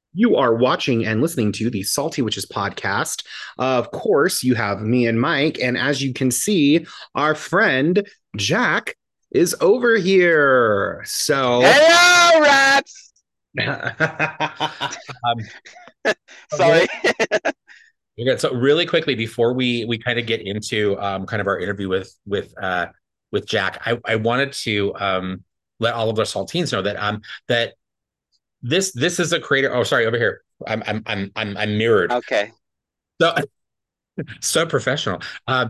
You are watching and listening to the Salty Witches podcast. Of course, you have me and Mike. And as you can see, our friend Jack is over here. So, Hello, rats. um, really, Sorry. you're good. So really quickly before we kind of get into kind of our interview with Jack, I wanted to let all of our saltines know that this is a creator. Oh, sorry, over here. I'm mirrored. Okay. So so professional.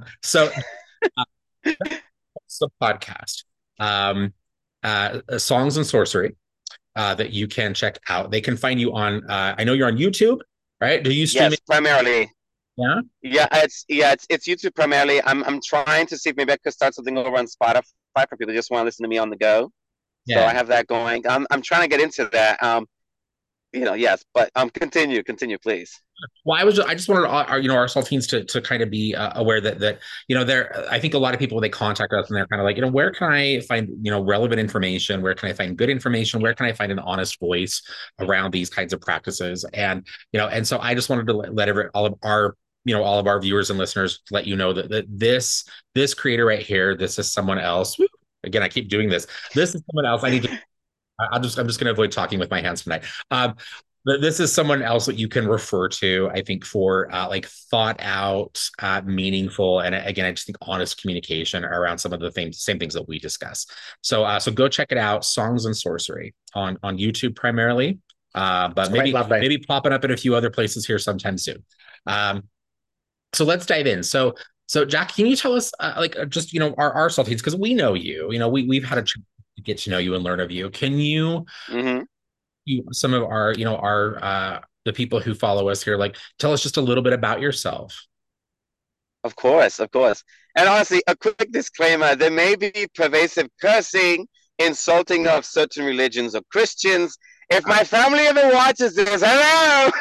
Uh, it's a podcast, um, Songs and Sorcery, that you can check out. They can find you on. I know you're on YouTube, right? Do you stream Yes, it? primarily. Yeah, Yeah, it's YouTube primarily. I'm trying to see if maybe I could start something over on Spotify for people who just want to listen to me on the go. So yeah. I have that going. I'm trying to get into that. Yes, but continue, please. Well, I just wanted our saltines to kind of be aware that there. I think a lot of people, they contact us and they're kind of like, where can I find relevant information? Where can I find good information? Where can I find an honest voice around these kinds of practices? And so I just wanted to all of our viewers and listeners let you know that this creator right here, this is someone else. Woo! Again, I keep doing this. This is someone else. I'm just going to avoid talking with my hands tonight. But this is someone else that you can refer to, I think, for like thought out, meaningful, and again, I just think honest communication around some of the same things that we discuss. So go check it out, Songs and Sorcery on YouTube primarily, but Quite lovely. maybe popping up in a few other places here sometime soon. Um, so let's dive in. So Jack, can you tell us just our saltines, because we know you, we've had a chance to get to know you and learn of you. Can Hmm. some of our the people who follow us here, like, tell us just a little bit about yourself? Of course, of course. And honestly, a quick disclaimer: there may be pervasive cursing, insulting of certain religions or Christians. If my family ever watches this, hello.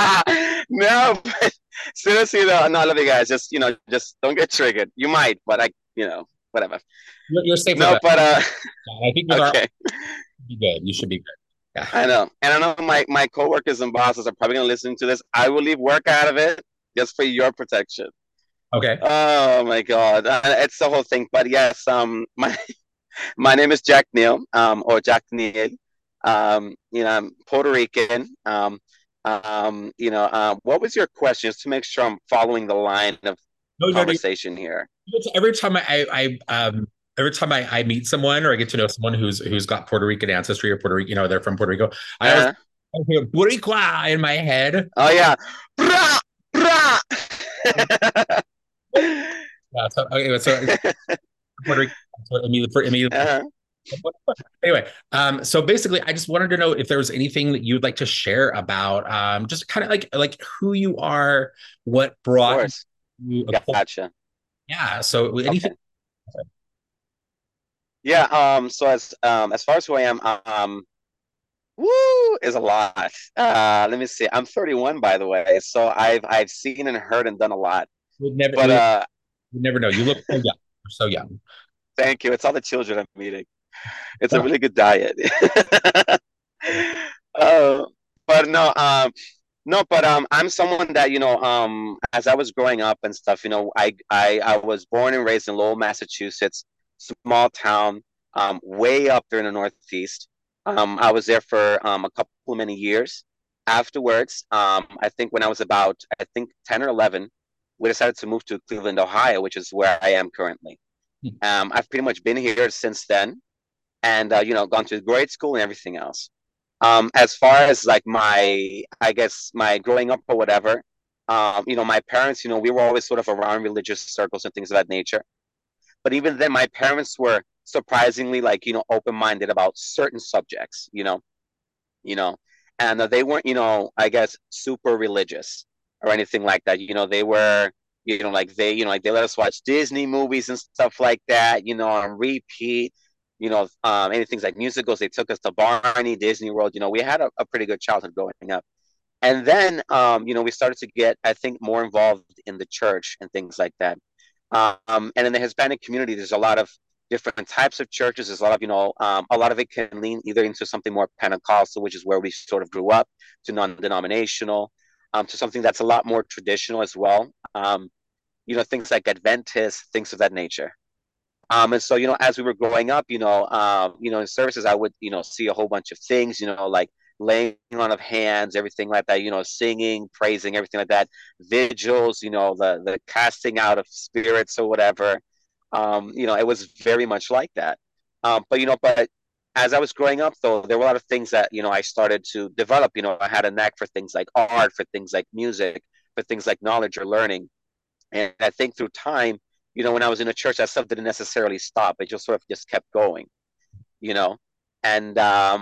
No, but seriously though, no, I love you guys. Just don't get triggered. You might, but whatever. You're safe with No, us. but I think with our okay. you good. You should be good. Yeah. I know. And I know my coworkers and bosses are probably gonna listen to this. I will leave work out of it just for your protection. Okay. Oh my God. It's the whole thing. But yes, my name is Jack Neal, or Jack Neal. I'm Puerto Rican. What was your question? Just to make sure I'm following the line of No, no, no. conversation here. Every time every time I meet someone or I get to know someone who's got Puerto Rican ancestry or Puerto Rico, they're from Puerto Rico, Uh-huh. I hear Boricua in my head. Oh yeah. Brah, brah. Yeah. So okay, so Puerto Rico. So immediately. Uh-huh. Anyway, so basically, I just wanted to know if there was anything that you'd like to share about, just kind of like who you are, what Of brought course. you. Gotcha. Yeah. So anything. Okay. Yeah, so as far as who I am, woo is a lot. Let me see. I'm 31 by the way, so I've seen and heard and done a lot. You But would never know. You look so young. You're so young. thank you. It's all the children I'm eating. It's a really good diet. uh, but no, no, but I'm someone that as I was growing up and stuff, I was born and raised in Lowell, Massachusetts, small town, way up there in the Northeast. I was there for a couple of many years. Afterwards, I think when I was about, I think 10 or 11, we decided to move to Cleveland, Ohio, which is where I am currently. I've pretty much been here since then, and gone to grade school and everything else. As far as like I guess my growing up or whatever, my parents, we were always sort of around religious circles and things of that nature. But even then, my parents were surprisingly like open minded about certain subjects, you know, and they weren't, I guess super religious or anything like that. They were, like they let us watch Disney movies and stuff like that, on repeat. Anything like musicals, they took us to Barney, Disney World. We had a pretty good childhood growing up. And then, we started to get, I think, more involved in the church and things like that. And in the Hispanic community, there's a lot of different types of churches. There's a lot of, a lot of it can lean either into something more Pentecostal, which is where we sort of grew up, to non-denominational, to something that's a lot more traditional as well. Things like Adventist, things of that nature. And so, as we were growing up, in services, I would, see a whole bunch of things, like laying on of hands, everything like that, singing, praising, everything like that, vigils, the casting out of spirits or whatever. It was very much like that. But as I was growing up, though, there were a lot of things that, I started to develop. I had a knack for things like art, for things like music, for things like knowledge or learning. And I think through time, when I was in a church, that stuff didn't necessarily stop. It just sort of just kept going, you know. And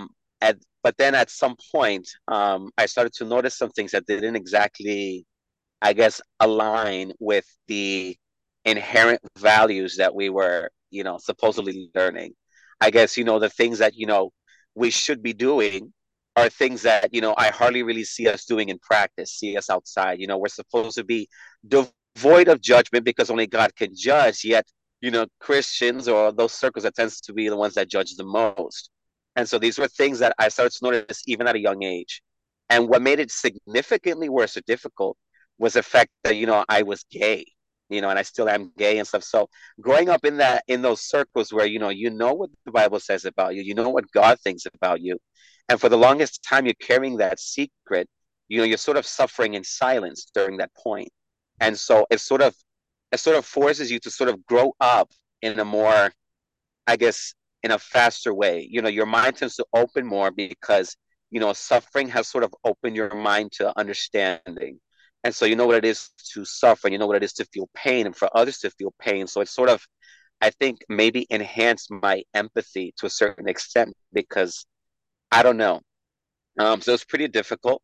but then at some point, I started to notice some things that didn't exactly, I guess, align with the inherent values that we were, supposedly learning. I guess, the things that, we should be doing are things that, I hardly really see us doing in practice, see us outside. We're supposed to be devoid of judgment because only God can judge, yet, Christians or those circles that tends to be the ones that judge the most. And so these were things that I started to notice even at a young age. And what made it significantly worse or difficult was the fact that, I was gay, and I still am gay and stuff. So growing up in those circles where, you know what the Bible says about you, you know what God thinks about you. And for the longest time you're carrying that secret, you're sort of suffering in silence during that point. And so it sort of forces you to sort of grow up in a more, I guess, in a faster way. Your mind tends to open more because, suffering has sort of opened your mind to understanding. And so you know what it is to suffer, and you know what it is to feel pain and for others to feel pain. So it's sort of, I think, maybe enhanced my empathy to a certain extent because I don't know. So it was pretty difficult.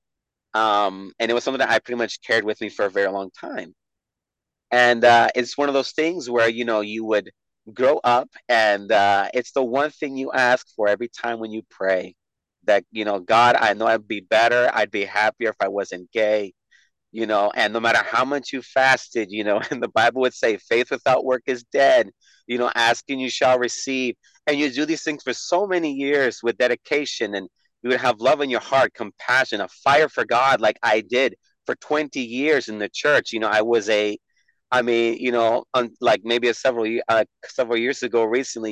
And it was something that I pretty much carried with me for a very long time. And it's one of those things where, you would grow up and it's the one thing you ask for every time when you pray that, God, I know I'd be better. I'd be happier if I wasn't gay, and no matter how much you fasted, and the Bible would say faith without work is dead, asking you shall receive. And you do these things for so many years with dedication, and you would have love in your heart, compassion, a fire for God, like I did for 20 years in the church. I mean, like maybe several years ago, recently,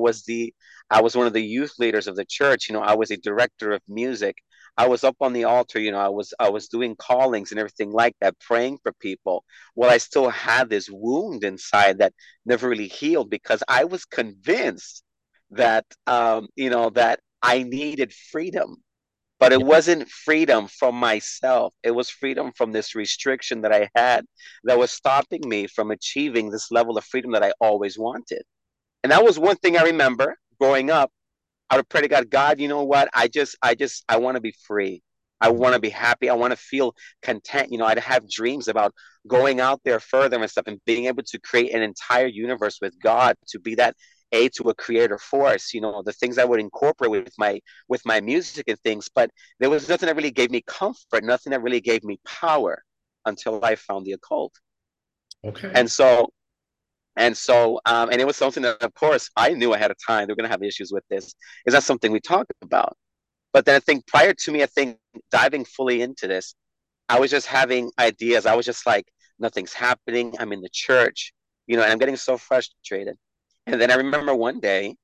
I was one of the youth leaders of the church. I was a director of music. I was up on the altar. I was doing callings and everything like that, praying for people. Well, I still had this wound inside that never really healed because I was convinced that, that I needed freedom, but it Yeah. wasn't freedom from myself. It was freedom from this restriction that I had that was stopping me from achieving this level of freedom that I always wanted. And that was one thing I remember growing up. I would pray to God, God, you know what? I want to be free. I want to be happy. I want to feel content. I'd have dreams about going out there further and stuff and being able to create an entire universe with God, to be that aid to a creator force, the things I would incorporate with my music and things. But there was nothing that really gave me comfort, nothing that really gave me power until I found the occult. Okay. And so and it was something that, of course, I knew ahead of time they're going to have issues with this. Is that something we talk about? But then I think prior to me, I think diving fully into this, I was just having ideas. I was just like, nothing's happening. I'm in the church, and I'm getting so frustrated. And then I remember one day,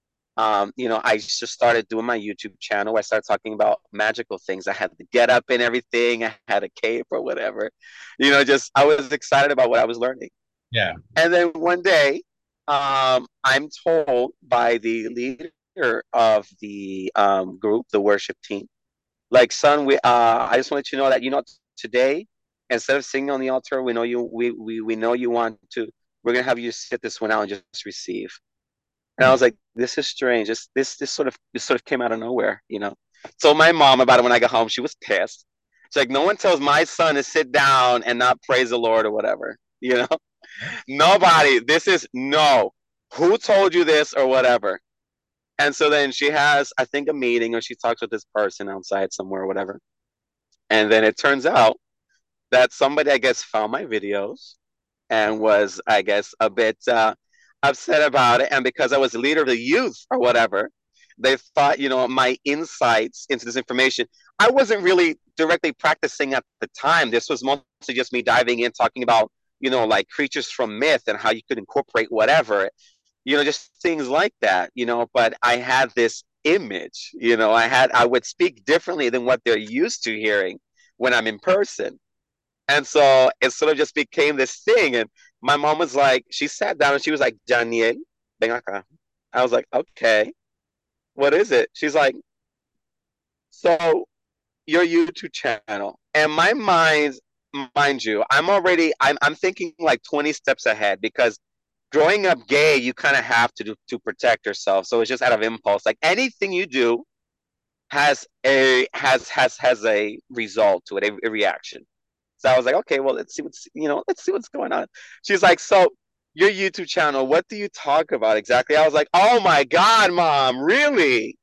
I just started doing my YouTube channel. I started talking about magical things. I had the get up and everything. I had a cape or whatever. Just I was excited about what I was learning. Yeah. And then one day, I'm told by the leader of the group, the worship team, like, son, I just want you to know that, today, instead of singing on the altar, we know we know you want to. We're gonna have you sit this one out and just receive. And I Hmm. was like, this is strange. This sort of came out of nowhere. So my mom about it when I got home, she was pissed. She's like, no one tells my son to sit down and not praise the Lord or whatever. Nobody. This is no. Who told you this or whatever? And so then she has, I think, a meeting or she talks with this person outside somewhere or whatever. And then it turns out that somebody, I guess, found my videos and was, I guess, a bit upset about it. And because I was the leader of the youth or whatever, they thought, my insights into this information, I wasn't really directly practicing at the time. This was mostly just me diving in, talking about, like creatures from myth and how you could incorporate whatever, just things like that, but I had this image, I would speak differently than what they're used to hearing when I'm in person. And so it sort of just became this thing. And my mom was like, she sat down and she was like, Daniel, ven acá. I was like, okay, what is it? She's like, so your YouTube channel. And my mind you, I'm thinking like 20 steps ahead because growing up gay, you kind of have to protect yourself. So it's just out of impulse. Like anything you do has a result to it, a reaction. So I was like, okay, well, let's see what's going on. She's like, so your YouTube channel, what do you talk about exactly? I was like, oh my God, mom, really?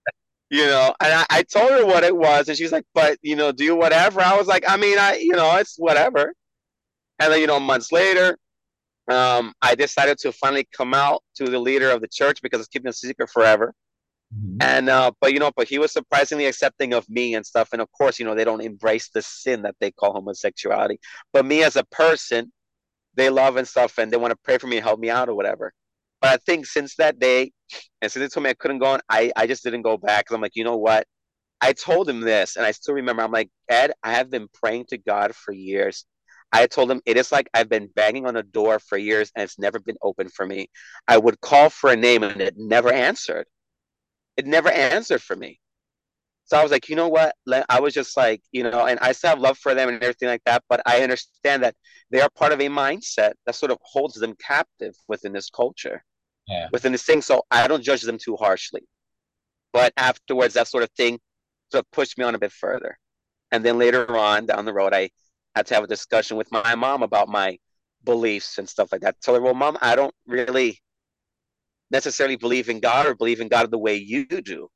And I told her what it was, and she's like, but do whatever. I was like, I mean, it's whatever. And then, months later, I decided to finally come out to the leader of the church because it's keeping a secret forever. Mhm. And but he was surprisingly accepting of me and stuff. And of course, they don't embrace the sin that they call homosexuality. But me as a person, they love and stuff, and they want to pray for me and help me out or whatever. But I think since that day, and since they told me I couldn't go on, I just didn't go back because I'm like, you know what? I told him this, and I still remember. I'm like, Ed, I have been praying to God for years. I told him it is like I've been banging on a door for years and it's never been open for me. I would call for a name and it never answered. It never answered for me. So I was like, you know what? I was just like, and I still have love for them and everything like that, but I understand that they are part of a mindset that sort of holds them captive within this culture, Yeah. within this thing. So I don't judge them too harshly. But afterwards, that sort of thing sort of pushed me on a bit further. And then later on down the road, I had to have a discussion with my mom about my beliefs and stuff like that. Tell her, well, mom, I don't really necessarily believe in God or believe in God the way you do.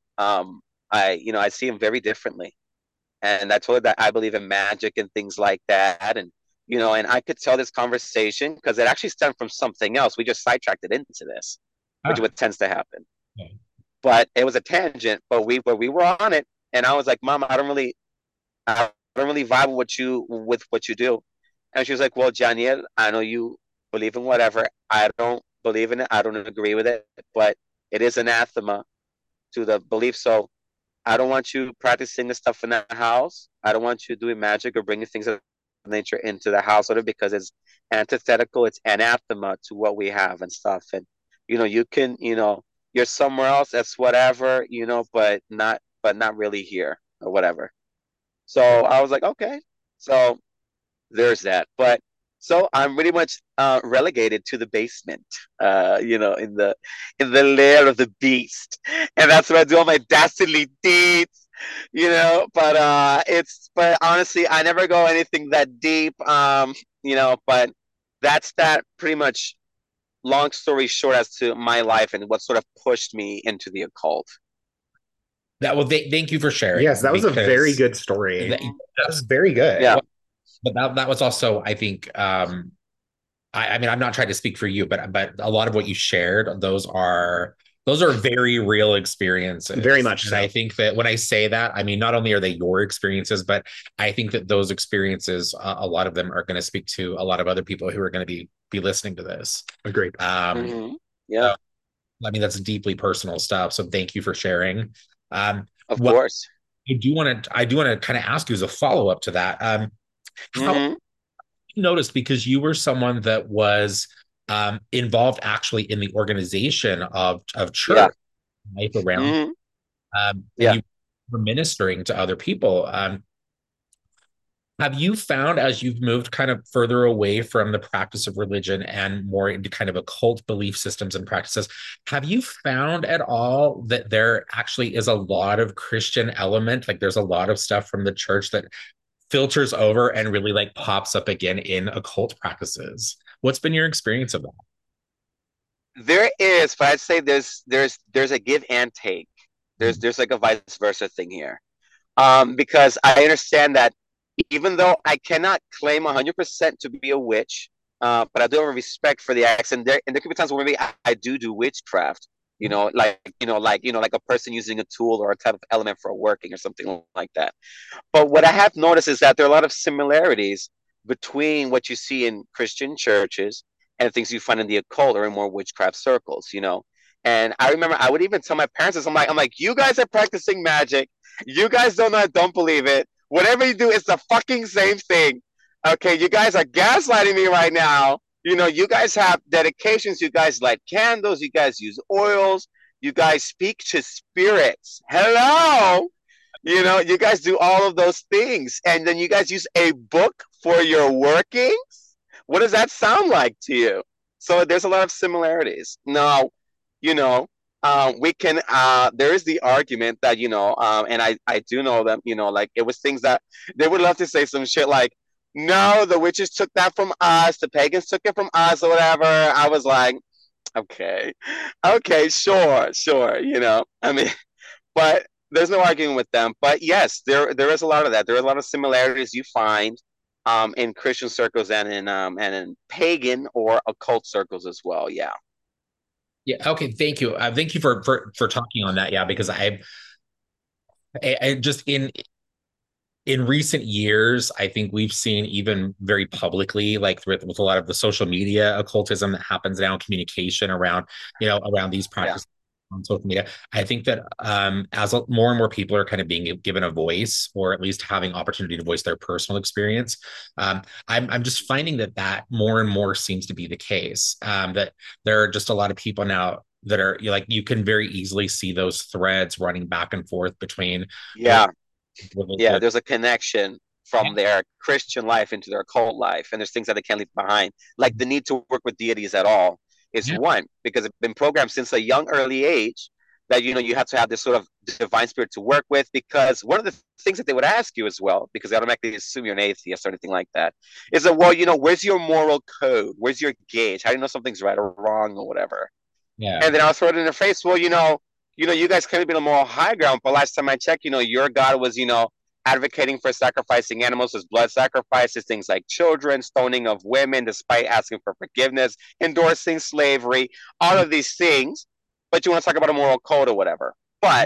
I see him very differently. And I told her that I believe in magic and things like that. And I could tell this conversation because it actually stemmed from something else. We just sidetracked it into this, which is Ah, what tends to happen. okay. But it was a tangent, but we were on it. And I was like, Mom, I don't really vibe with what you do. And she was like, well, Janiel, I know you believe in whatever. I don't believe in it. I don't agree with it, but it is anathema to the belief. So I don't want you practicing the stuff in the house. I don't want you doing magic or bringing things of nature into the house because it's antithetical. It's anathema to what we have and stuff. And you can, you're somewhere else. That's whatever, but not really here or whatever. So I was like, okay. So there's that. But so I'm pretty much relegated to the basement, in the lair of the beast, and that's where I do all my dastardly deeds. But honestly, I never go anything that deep. But that's that pretty much. Long story short, as to my life and what sort of pushed me into the occult. Thank you for sharing Yes, that was a very because good story. that, That was very good. Yeah. well, but that was also, I think, I mean, I'm not trying to speak for you, but a lot of what you shared, those are very real experiences. Very much And so. I think that when I say that, I mean, not only are they your experiences, but I think that those experiences, a lot of them are going to speak to a lot of other people who are going to be listening to this. Agreed. Hmm. Yeah. So, I mean, that's deeply personal stuff. So thank you for sharing. Of What course. I do want to kind of ask you as a follow up to that. How Hmm. you noticed, because you were someone that was involved actually in the organization of Yeah. church life around, Hmm. and Yeah. you were ministering to other people. Have you found, as you've moved kind of further away from the practice of religion and more into kind of occult belief systems and practices, have you found at all that there actually is a lot of Christian element? Like there's a lot of stuff from the church that filters over and really like pops up again in occult practices. What's been your experience of that? There is, but I'd say there's a give and take. There's Mhm. there's like a vice versa thing here. Because I understand that even though I cannot claim 100% to be a witch, But I do have a respect for the acts, and there could be times where maybe I do witchcraft. Like a person using a tool or a type of element for working or something like that. But what I have noticed is that there are a lot of similarities between what you see in Christian churches and things you find in the occult or in more witchcraft circles. And I remember I would even tell my parents this. I'm like, you guys are practicing magic. You guys don't believe it. Whatever you do, it's the fucking same thing. Okay, you guys are gaslighting me right now. You guys have dedications. You guys light candles. You guys use oils. You guys speak to spirits. Hello. You guys do all of those things, and then you guys use a book for your workings. What does that sound like to you? So there's a lot of similarities. Now, you know, we can. There is the argument that and I do know them. Like it was things that they would love to say some shit like, no, the witches took that from us, the pagans took it from us, or whatever. I was like, okay, sure. I mean, but there's no arguing with them. But yes, there is a lot of that. There are a lot of similarities you find in Christian circles and in pagan or occult circles as well. Yeah. Yeah. Okay. Thank you. Thank you for talking on that. Yeah, because I just in recent years, I think we've seen even very publicly, like with a lot of the social media occultism that happens now, communication around these practices on social media. I think that more and more people are kind of being given a voice, or at least having opportunity to voice their personal experience, I'm just finding that more and more seems to be the case. That there are just a lot of people now that are like, you can very easily see those threads running back and forth between. Yeah. Yeah, there's a connection from their Christian life into their occult life, and there's things that they can't leave behind, like the need to work with deities at all is one, because it's been programmed since a young early age that you have to have this sort of divine spirit to work with, because one of the things that they would ask you as well, because they automatically assume you're an atheist or anything like that, is that, well, where's your moral code, where's your gauge, how do you know something's right or wrong or whatever? And then I'll throw it in their face, well, you guys claim to be on the moral high ground, but last time I checked, your God was, advocating for sacrificing animals as blood sacrifices, things like children, stoning of women, despite asking for forgiveness, endorsing slavery, all of these things. But you want to talk about a moral code or whatever. But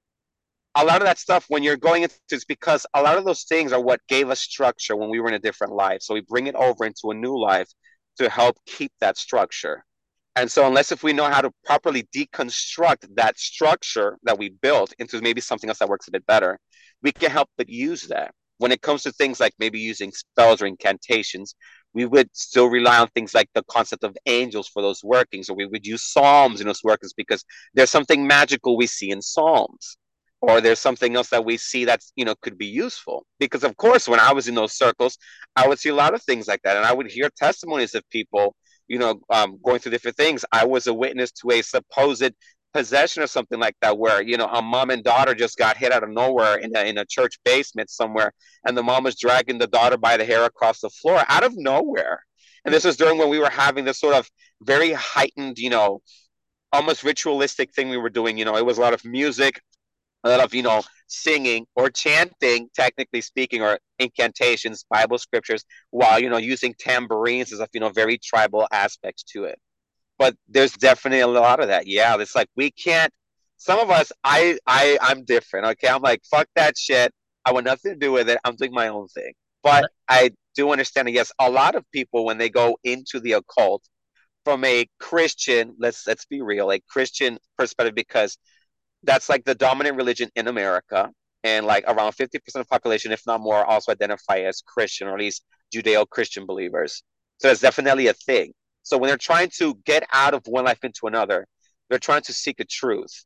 a lot of that stuff, when you're going into, it's because a lot of those things are what gave us structure when we were in a different life. So we bring it over into a new life to help keep that structure. And so unless if we know how to properly deconstruct that structure that we built into maybe something else that works a bit better, we can help but use that. When it comes to things like maybe using spells or incantations, we would still rely on things like the concept of angels for those workings, or we would use psalms in those workings because there's something magical we see in psalms, or there's something else that we see that's could be useful. Because of course, when I was in those circles, I would see a lot of things like that, and I would hear testimonies of people going through different things. I was a witness to a supposed possession or something like that, where a mom and daughter just got hit out of nowhere in a church basement somewhere, and the mom was dragging the daughter by the hair across the floor out of nowhere. And this was during when we were having this sort of very heightened, almost ritualistic thing we were doing. It was a lot of music, a lot of singing or chanting, technically speaking, or incantations, Bible scriptures, while using tambourines as very tribal aspects to it. But there's definitely a lot of that. Yeah, it's like we can't. Some of us, I'm different. Okay, I'm like, fuck that shit. I want nothing to do with it. I'm doing my own thing. But I do understand that, yes, a lot of people, when they go into the occult from a Christian, let's be real, a Christian perspective, because that's like the dominant religion in America, and like around 50% of the population, if not more, also identify as Christian, or at least Judeo-Christian believers. So that's definitely a thing. So when they're trying to get out of one life into another, they're trying to seek a truth,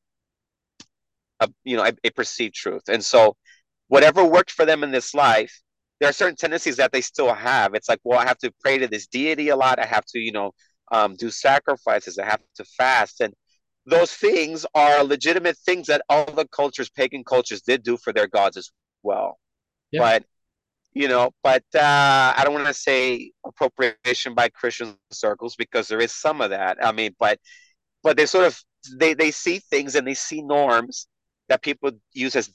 a perceived truth. And so whatever worked for them in this life, there are certain tendencies that they still have. It's like, well, I have to pray to this deity a lot. I have to, do sacrifices. I have to fast. And those things are legitimate things that all the cultures, pagan cultures, did do for their gods as well. Yeah. But I don't want to say appropriation by Christian circles, because there is some of that. I mean, but they sort of they see things and they see norms that people use as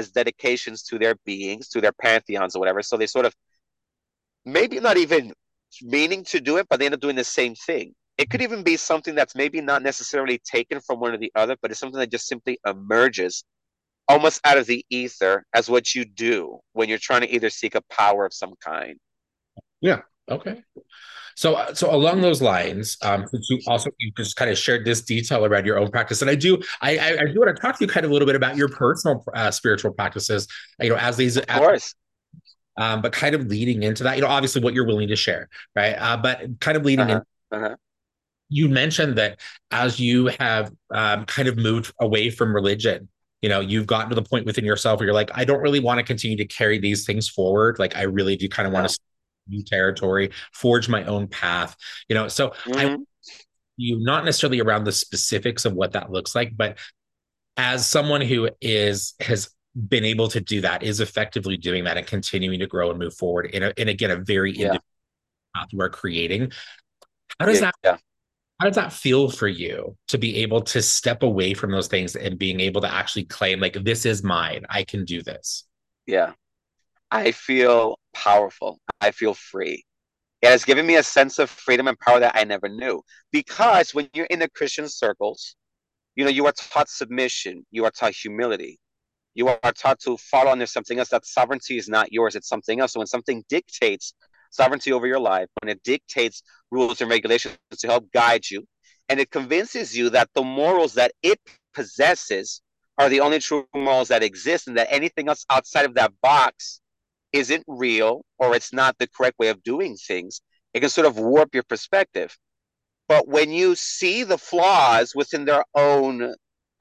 dedications to their beings, to their pantheons or whatever. So they sort of maybe not even meaning to do it, but they end up doing the same thing. It could even be something that's maybe not necessarily taken from one or the other, but it's something that just simply emerges almost out of the ether as what you do when you're trying to either seek a power of some kind. Yeah. Okay. So along those lines, since you just kind of shared this detail around your own practice, and I do want to talk to you kind of a little bit about your personal spiritual practices, as these, of course. But kind of leading into that, obviously what you're willing to share, right? But kind of leading in, you mentioned that as you have kind of moved away from religion, you've gotten to the point within yourself where you're like, I don't really want to continue to carry these things forward. Like, I really do kind of want to new territory, forge my own path, so I you not necessarily around the specifics of what that looks like, but as someone who has been able to do that, is effectively doing that and continuing to grow and move forward in again, a very individual path you are creating. How does that feel for you to be able to step away from those things and being able to actually claim, like, this is mine, I can do this? Yeah. I feel powerful. I feel free. It has given me a sense of freedom and power that I never knew. Because when you're in the Christian circles, you are taught submission, you are taught humility, you are taught to follow under something else. That sovereignty is not yours, it's something else. So when something dictates sovereignty over your life, when it dictates rules and regulations to help guide you, and it convinces you that the morals that it possesses are the only true morals that exist, and that anything else outside of that box isn't real, or it's not the correct way of doing things, it can sort of warp your perspective. But when you see the flaws within their own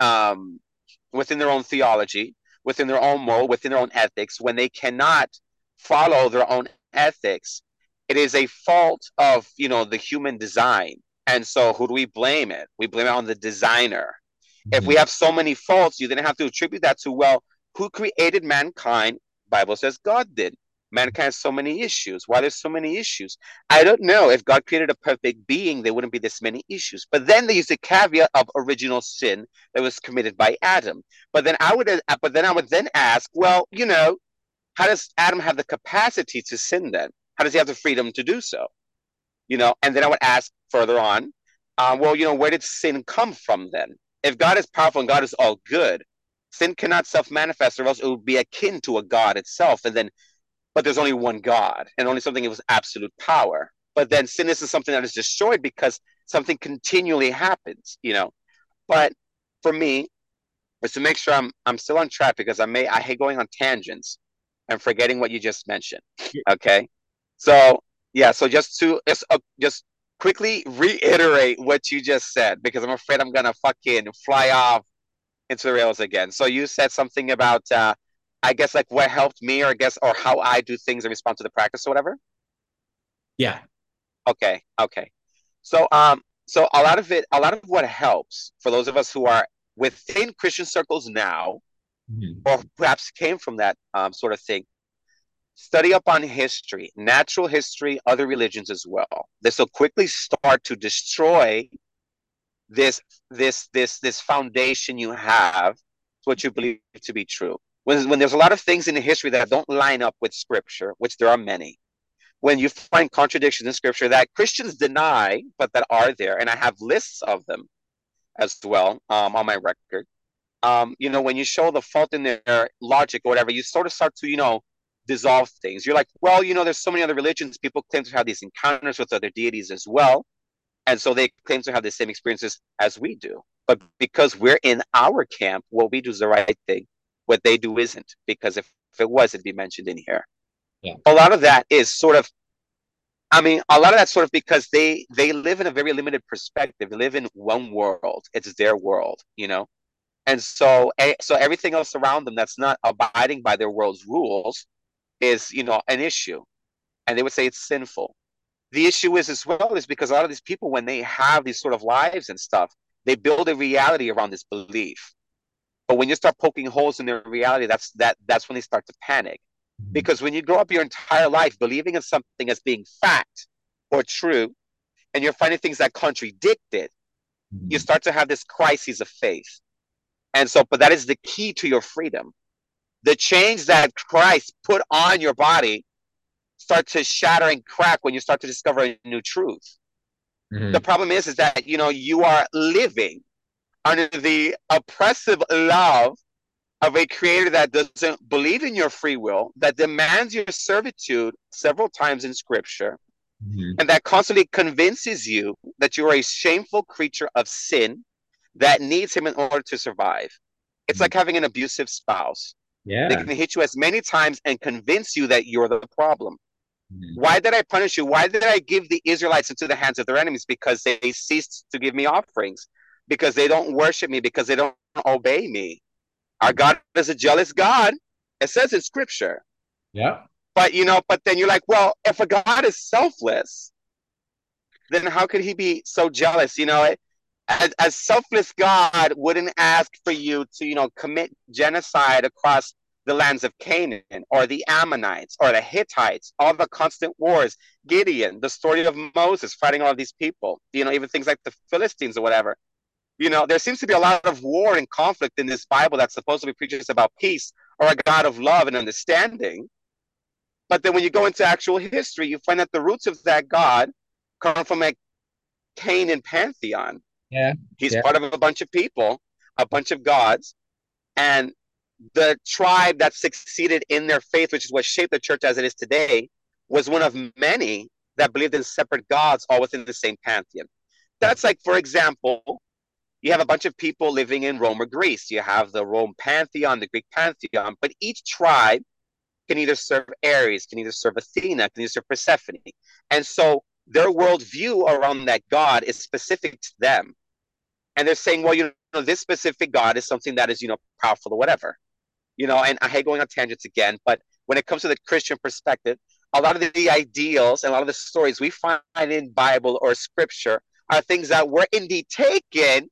theology, within their own moral, within their own ethics, when they cannot follow their own ethics, it is a fault of the human design. And so who do we blame it? We blame it on the designer. If we have so many faults, you then have to attribute that to, well, who created mankind? Bible says God did. Mankind has so many issues. Why there's so many issues? I don't know. If God created a perfect being, there wouldn't be this many issues. But then they use the caveat of original sin that was committed by Adam. But then I would then ask, well, how does Adam have the capacity to sin then? How does he have the freedom to do so? And then I would ask further on, well, where did sin come from then? If God is powerful and God is all good, sin cannot self-manifest, or else it would be akin to a God itself. But there's only one God, and only something with absolute power. But then sin isn't something that is destroyed because something continually happens, But for me, is to make sure I'm still on track, because I hate going on tangents and forgetting what you just mentioned. Okay, so just quickly reiterate what you just said, because I'm afraid I'm gonna fucking fly off into the rails again. So you said something about I guess, like, what helped me, or how I do things in response to the practice or whatever. Yeah. Okay. So a lot of what helps for those of us who are within Christian circles now, or perhaps came from that sort of thing, study up on history, natural history, other religions as well. This will quickly start to destroy this foundation you have, what you believe to be true. When there's a lot of things in the history that don't line up with scripture, which there are many, when you find contradictions in scripture that Christians deny, but that are there, and I have lists of them as well on my record, when you show the fault in their logic or whatever, you sort of start to, dissolve things. You're like, well, there's so many other religions, people claim to have these encounters with other deities as well. And so they claim to have the same experiences as we do. But because we're in our camp, what we do is the right thing. What they do isn't, because if it was, it'd be mentioned in here. Yeah. A lot of that is because they live in a very limited perspective. They live in one world. It's their world, And so everything else around them that's not abiding by their world's rules is, an issue. And they would say it's sinful. The issue is as well is because a lot of these people, when they have these sort of lives and stuff, they build a reality around this belief. But when you start poking holes in their reality, that's when they start to panic. Because when you grow up your entire life believing in something as being fact or true, and you're finding things that contradict it, you start to have this crisis of faith. And so, but that is the key to your freedom. The change that Christ put on your body start to shatter and crack when you start to discover a new truth. Mm-hmm. The problem is that, you know, you are living under the oppressive love of a creator that doesn't believe in your free will, that demands your servitude several times in scripture, Mm-hmm. and that constantly convinces you that you are a shameful creature of sin that needs him in order to survive. It's Mm-hmm. like having an abusive spouse. Yeah. They can hit you as many times and convince you that you're the problem. Mm-hmm. Why did I punish you? Why did I give the Israelites into the hands of their enemies? Because they ceased to give me offerings, because they don't worship me, because they don't obey me. Our God is a jealous God. It says in scripture. Yeah. But, you know, but then you're like, well, if a God is selfless, then how could he be so jealous? You know, a selfless God wouldn't ask for you to, you know, commit genocide across the lands of Canaan or the Ammonites or the Hittites, all the constant wars, Gideon, the story of Moses fighting all of these people, you know, even things like the Philistines or whatever. You know, there seems to be a lot of war and conflict in this Bible that supposedly preaches about peace or a God of love and understanding. But then when you go into actual history, you find that the roots of that God come from a Canaan pantheon. Yeah. He's Yeah. part of a bunch of people, a bunch of gods, and the tribe that succeeded in their faith, which is what shaped the church as it is today, was one of many that believed in separate gods all within the same pantheon. That's like, for example, you have a bunch of people living in Rome or Greece. You have the Rome pantheon, the Greek pantheon, but each tribe can either serve Ares, can either serve Athena, can either serve Persephone. And so their worldview around that god is specific to them. And they're saying, well, you know, this specific god is something that is, you know, powerful or whatever. You know, and I hate going on tangents again, but when it comes to the Christian perspective, a lot of the ideals and a lot of the stories we find in Bible or scripture are things that were indeed taken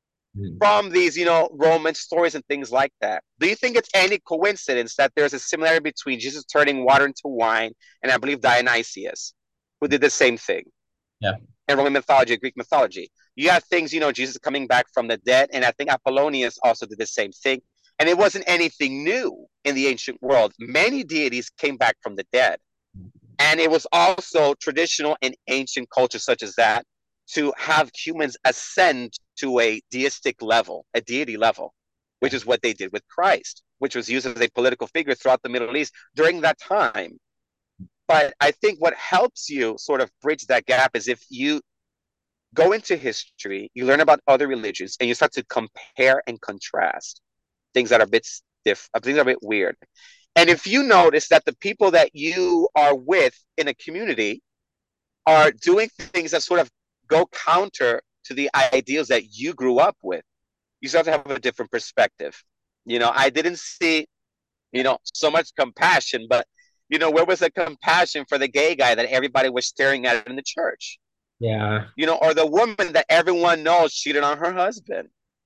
from these, you know, Roman stories and things like that. Do you think it's any coincidence that there's a similarity between Jesus turning water into wine and I believe Dionysius, who did the same thing? Yeah. In Roman mythology, Greek mythology. You have things, you know, Jesus coming back from the dead, and I think Apollonius also did the same thing. And it wasn't anything new in the ancient world. Many deities came back from the dead. And it was also traditional in ancient cultures such as that to have humans ascend to a deistic level, a deity level, which is what they did with Christ, which was used as a political figure throughout the Middle East during that time. But I think what helps you sort of bridge that gap is if you go into history, you learn about other religions, and you start to compare and contrast things that are a bit stiff, things that are a bit weird. And if you notice that the people that you are with in a community are doing things that sort of go counter to the ideals that you grew up with, you start to have a different perspective. You know, I didn't see, you know, so much compassion, but, you know, where was the compassion for the gay guy that everybody was staring at in the church? Yeah. You know, or the woman that everyone knows cheated on her husband,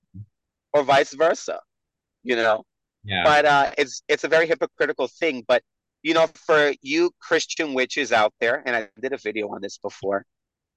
or vice versa, you know? Yeah. But it's a very hypocritical thing. But, you know, for you Christian witches out there, and I did a video on this before.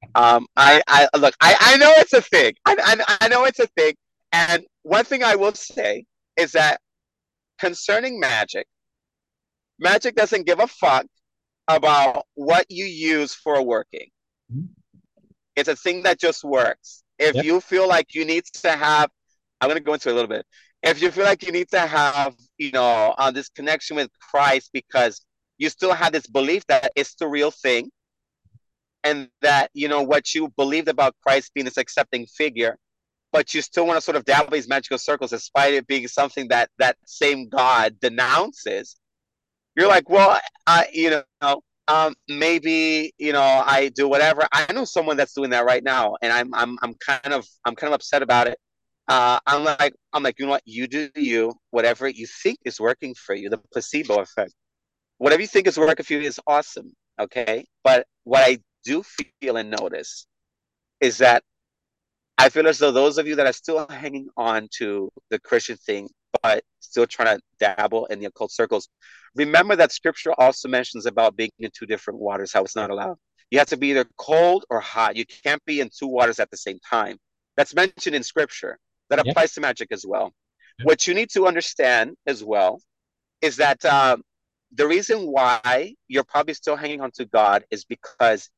I look, I know it's a thing. I know it's a thing. And one thing I will say is that concerning magic, magic doesn't give a fuck about what you use for working. Mhm. It's a thing that just works. If Yep. you feel like you need to have, I'm going to go into a little bit. If you feel like you need to have, you know, this connection with Christ because you still have this belief that it's the real thing, and that, you know, what you believed about Christ being this accepting figure, but you still want to sort of dabble these magical circles despite it being something that that same God denounces, you're like, well, you know, maybe, you know, I do whatever. I know someone that's doing that right now, and I'm kind of upset about it. I'm like, you know what? You do you. Whatever you think is working for you, the placebo effect. Whatever you think is working for you is awesome. Okay, but what I do feel and notice is that I feel as though those of you that are still hanging on to the Christian thing, but still trying to dabble in the occult circles, remember that scripture also mentions about being in two different waters, how it's not allowed. You have to be either cold or hot. You can't be in two waters at the same time. That's mentioned in scripture. That Yep. applies to magic as well. Yep. What you need to understand as well is that the reason why you're probably still hanging on to God is because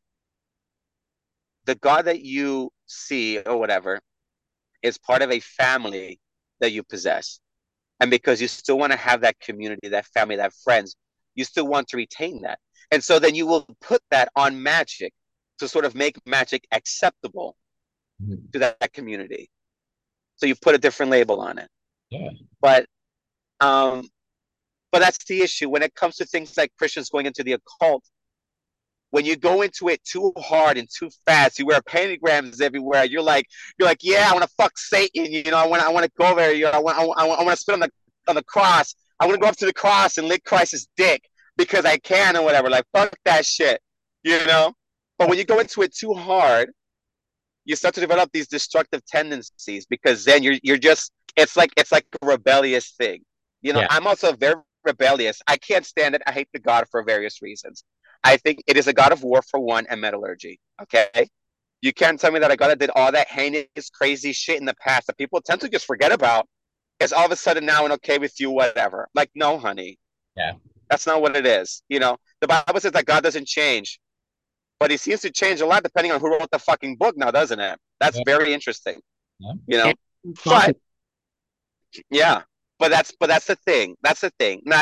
the God that you see or whatever is part of a family that you possess. And because you still want to have that community, that family, that friends, you still want to retain that. And so then you will put that on magic to sort of make magic acceptable to that community. So you put a different label on it. Yeah. But um, but that's the issue when it comes to things like Christians going into the occult. When you go into it too hard and too fast, you wear pentagrams everywhere. You're like, yeah, I want to fuck Satan. You know, I want to go there. You know, I want to spit on the cross. I want to go up to the cross and lick Christ's dick because I can or whatever. Like, fuck that shit. You know. But when you go into it too hard, you start to develop these destructive tendencies because then you're just it's like a rebellious thing. You know, Yeah. I'm also very rebellious. I can't stand it. I hate the God for various reasons. I think it is a God of war for one and metallurgy. Okay. You can't tell me that a God that did all that heinous, crazy shit in the past that people tend to just forget about is all of a sudden now and okay with you, whatever. Like, no, honey. Yeah. That's not what it is. You know, the Bible says that God doesn't change, but he seems to change a lot depending on who wrote the fucking book now, doesn't it? That's Yeah. very interesting. Yeah. You know? But yeah. But that's the thing. That's the thing. Now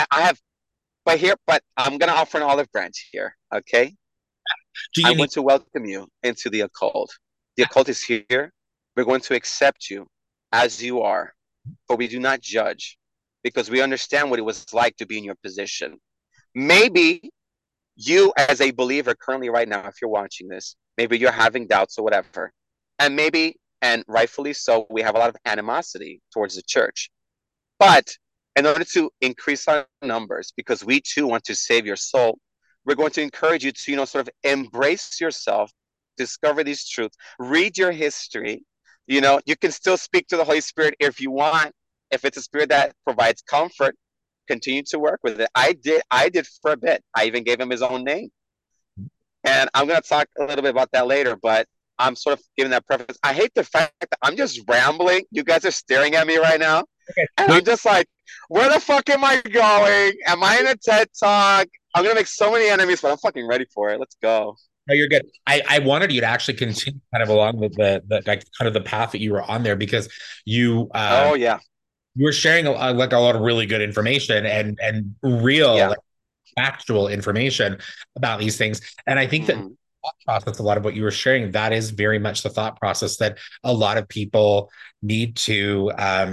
but I'm gonna offer an olive branch here. Okay. I want to welcome you into the occult. The occult is here. We're going to accept you as you are, but we do not judge because we understand what it was like to be in your position. Maybe you, as a believer currently right now, if you're watching this, maybe you're having doubts or whatever. And maybe, and rightfully so, we have a lot of animosity towards the church. But in order to increase our numbers, because we too want to save your soul, we're going to encourage you to, sort of embrace yourself, discover these truths, read your history. You can still speak to the Holy Spirit if you want. If it's a spirit that provides comfort, continue to work with it. I did for a bit. I even gave him his own name. And I'm going to talk a little bit about that later, but I'm sort of giving that preface. I hate the fact that I'm just rambling. You guys are staring at me right now. Okay. And I'm just like, where the fuck am I going? Am I in a TED Talk? I'm going to make so many enemies, but I'm fucking ready for it. Let's go. No, you're good. I wanted you to actually continue kind of along with the like kind of the path that you were on there because you oh yeah, you were sharing like a lot of really good information and real like, factual information about these things. And I think that thought process, a lot of what you were sharing, that is very much the thought process that a lot of people need to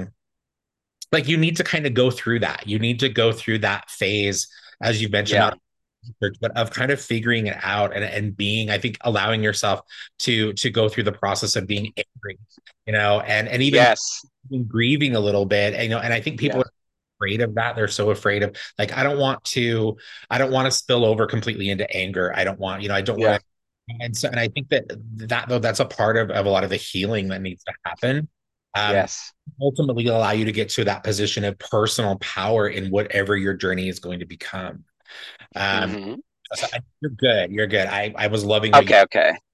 like you need to kind of go through that. You need to go through that phase, as you mentioned, but of kind of figuring it out and being, I think, allowing yourself to go through the process of being angry, and even grieving a little bit, and I think people are afraid of that. They're so afraid of like, I don't want to spill over completely into anger. I don't want, I don't want to. And I think that though, that's a part of a lot of the healing that needs to happen. Ultimately allow you to get to that position of personal power in whatever your journey is going to become. So you're good. You're good. I was loving. Okay.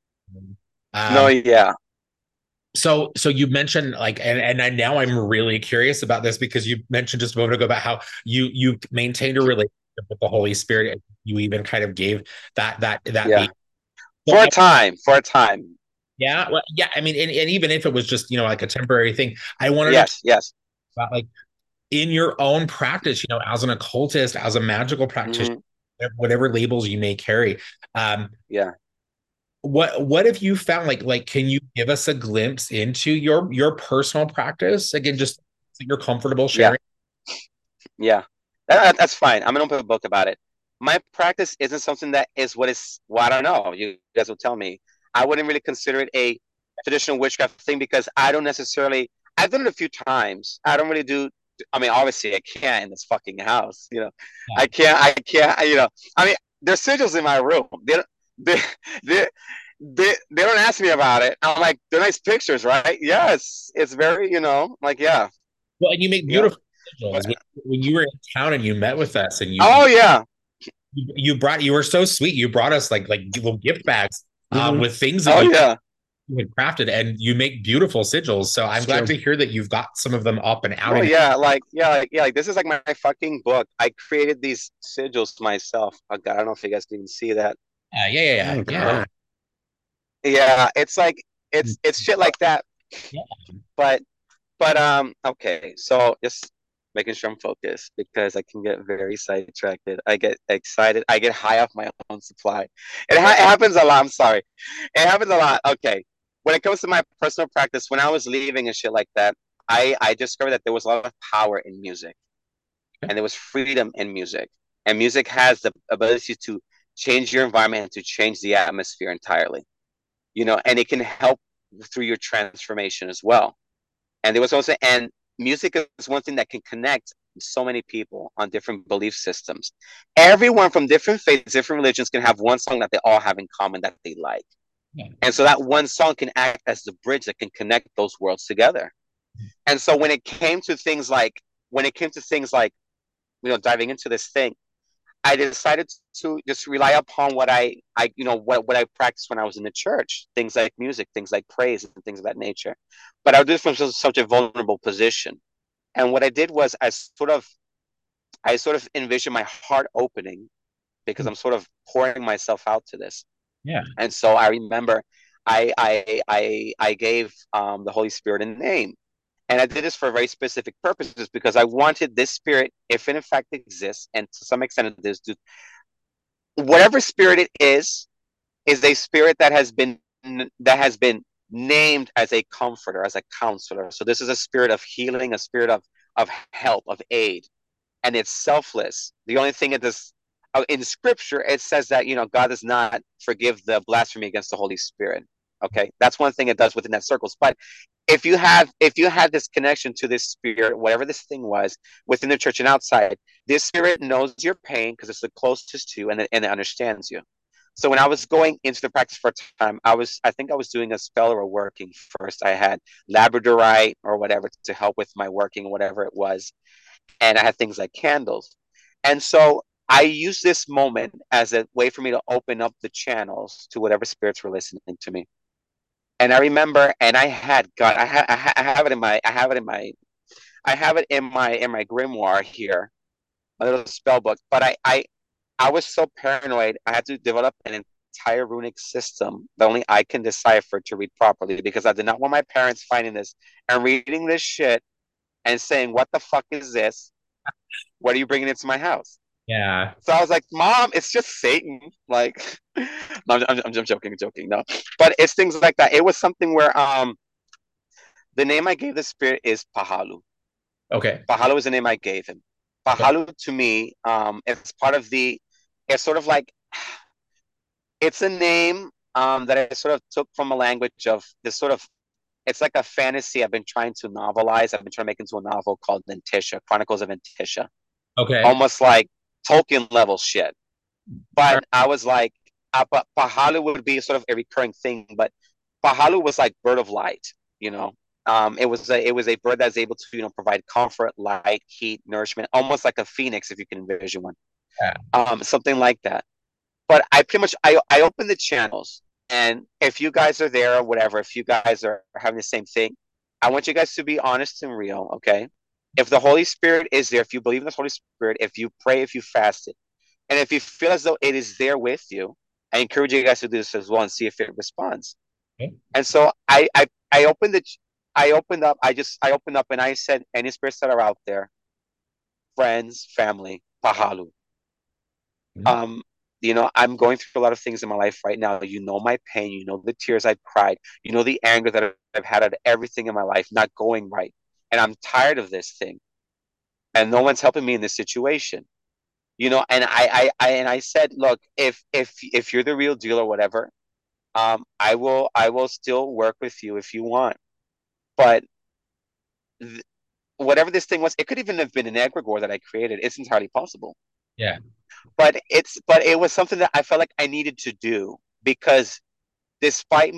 So you mentioned like, and now I'm really curious about this because you mentioned just a moment ago about how you maintained a relationship with the Holy Spirit. And you even kind of gave that for a time. Yeah. Well, yeah. I mean, and even if it was just, like a temporary thing, I wanted to about like in your own practice, as an occultist, as a magical practitioner, whatever labels you may carry. What have you found? Like, can you give us a glimpse into your personal practice? Again, just so you're comfortable sharing. Yeah. That's fine. I'm an open book about it. My practice isn't something that is I don't know. You guys will tell me. I wouldn't really consider it a traditional witchcraft thing because I've done it a few times. I don't really do. I mean, obviously I can't in this fucking house, I can't, I mean, there's sigils in my room. They don't ask me about it. I'm like, they're nice pictures, right? Yes. It's very, like, yeah. Well, and you make beautiful sigils. When you were in town and you met with us and you were so sweet. You brought us like little gift bags with things that crafted, and you make beautiful sigils. So I'm It's glad true. to hear that you've got some of them up and out. Oh And yeah, like this is like my fucking book. I created these sigils myself. Oh God, I don't know if you guys can even see that. yeah, yeah, Oh yeah, yeah. God. Yeah, it's like it's shit like that. Yeah. But okay, so just making sure I'm focused because I can get very sidetracked. I get excited. I get high off my own supply. It happens a lot. I'm sorry. It happens a lot. Okay. When it comes to my personal practice, when I was leaving and shit like that, I discovered that there was a lot of power in music and there was freedom in music. And music has the ability to change your environment and to change the atmosphere entirely. And it can help through your transformation as well. And there was also, and music is one thing that can connect so many people on different belief systems. Everyone from different faiths, different religions can have one song that they all have in common that they like. Yeah. And so that one song can act as the bridge that can connect those worlds together. And so when it came to things like, diving into this thing, I decided to just rely upon what I practiced when I was in the church, things like music, things like praise, and things of that nature. But I would do it from such a vulnerable position. And what I did was I sort of envisioned my heart opening because I'm sort of pouring myself out to this. Yeah. And so I remember I gave the Holy Spirit a name. And I did this for very specific purposes because I wanted this spirit, if it in fact exists, and to some extent it is, whatever spirit it is a spirit that has been named as a comforter, as a counselor. So this is a spirit of healing, a spirit of help, of aid, and it's selfless. The only thing it does in Scripture, it says that God does not forgive the blasphemy against the Holy Spirit. Okay, that's one thing it does within that circles. But if you had this connection to this spirit, whatever this thing was within the church and outside, this spirit knows your pain because it's the closest to, and it understands you. So when I was going into the practice for a time, I think I was doing a spell or a working first. I had labradorite or whatever to help with my working, whatever it was, and I had things like candles. And so I used this moment as a way for me to open up the channels to whatever spirits were listening to me. And I remember, and I had God, I have it in my, I have it in my, I have it in my grimoire here, my little spell book. But I was so paranoid, I had to develop an entire runic system that only I can decipher to read properly because I did not want my parents finding this and reading this shit and saying, "What the fuck is this? What are you bringing into my house?" Yeah. So I was like, "Mom, it's just Satan." Like, no, I'm joking, joking. No, but it's things like that. It was something where the name I gave the spirit is Pahalu. Okay. Pahalu is the name I gave him. Okay. Pahalu to me, it's sort of like, it's a name that I sort of took from a language of this sort of, it's like a fantasy I've been trying to novelize. I've been trying to make into a novel called Ventisha, Chronicles of Ventisha. Okay. Almost like Tolkien level shit. All But right. I was like, but Pahalu would be sort of a recurring thing. But Pahalu was like bird of light, you know. It was a bird that's able to provide comfort, light, heat, nourishment, almost like a phoenix if you can envision one, Yeah. something like that. But I pretty much I open the channels, and if you guys are there or whatever, if you guys are having the same thing, I want you guys to be honest and real, okay? If the Holy Spirit is there, if you believe in the Holy Spirit, if you pray, if you fast it, and if you feel as though it is there with you, I encourage you guys to do this as well and see if it responds. Okay. And so I opened the I opened up and I said, any spirits that are out there, friends, family, pahalu. Mhm. Um, I'm going through a lot of things in my life right now. You know my pain, you know the tears I've cried, you know the anger that I've had at everything in my life not going right. And I'm tired of this thing. And no one's helping me in this situation. And I said, look, if you're the real deal or whatever, I will still work with you if you want. But th- whatever this thing was, it could even have been an egregore that I created. It's entirely possible. Yeah. But it was something that I felt like I needed to do because despite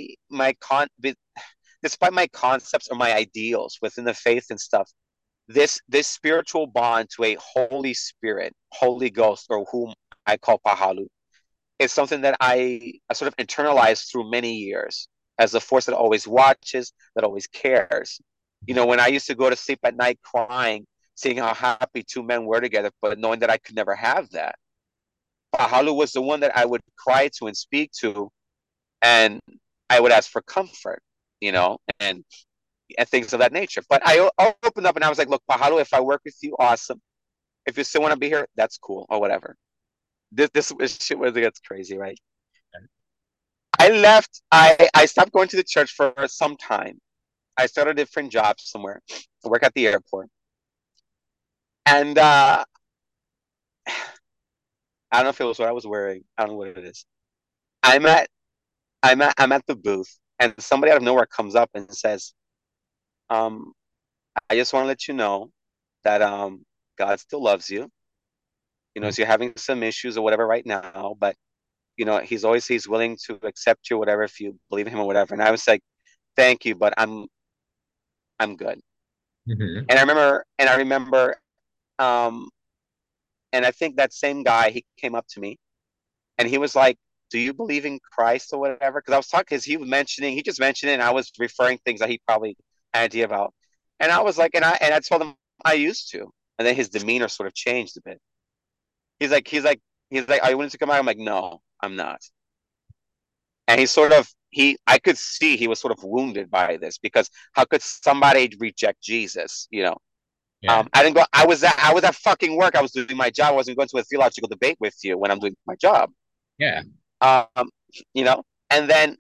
despite my concepts or my ideals within the faith and stuff, this spiritual bond to a Holy Spirit, Holy Ghost, or whom I call Pahalu, is something that I sort of internalized through many years. as a force that always watches, that always cares. You know, when I used to go to sleep at night crying, seeing how happy two men were together, but knowing that I could never have that, Pahalu was the one that I would cry to and speak to, and I would ask for comfort, you know, and things of that nature. But I opened up and I was like, look, Pahalu, if I work with you, awesome. If you still want to be here, that's cool or whatever. This shit was gets crazy, right? I left. I stopped going to the church for some time. I started a different job somewhere. I work at the airport, and I don't know if it was what I was wearing. I don't know what it is. I'm at I'm at the booth, and somebody out of nowhere comes up and says, um, "I just want to let you know that God still loves you. You know, so you're having some issues or whatever right now, but you know, he's willing to accept you, whatever, if you believe in him or whatever." And I was like, "Thank you, but I'm good." Mm-hmm. And I remember, um, and I think that same guy, he came up to me and he was like, "Do you believe in Christ or whatever?" Because I was talking, because he just mentioned it, and I was referring things that he probably had an idea about. And I was like, and I told him I used to. And then his demeanor sort of changed a bit. He's like, "Are you willing to come out?" I'm like, "No, I'm not." And I could see he was sort of wounded by this, because how could somebody reject Jesus? You know, Yeah. I didn't go. I was at fucking work. I was doing my job. I wasn't going to a theological debate with you when I'm doing my job. Yeah. Um, you know, and then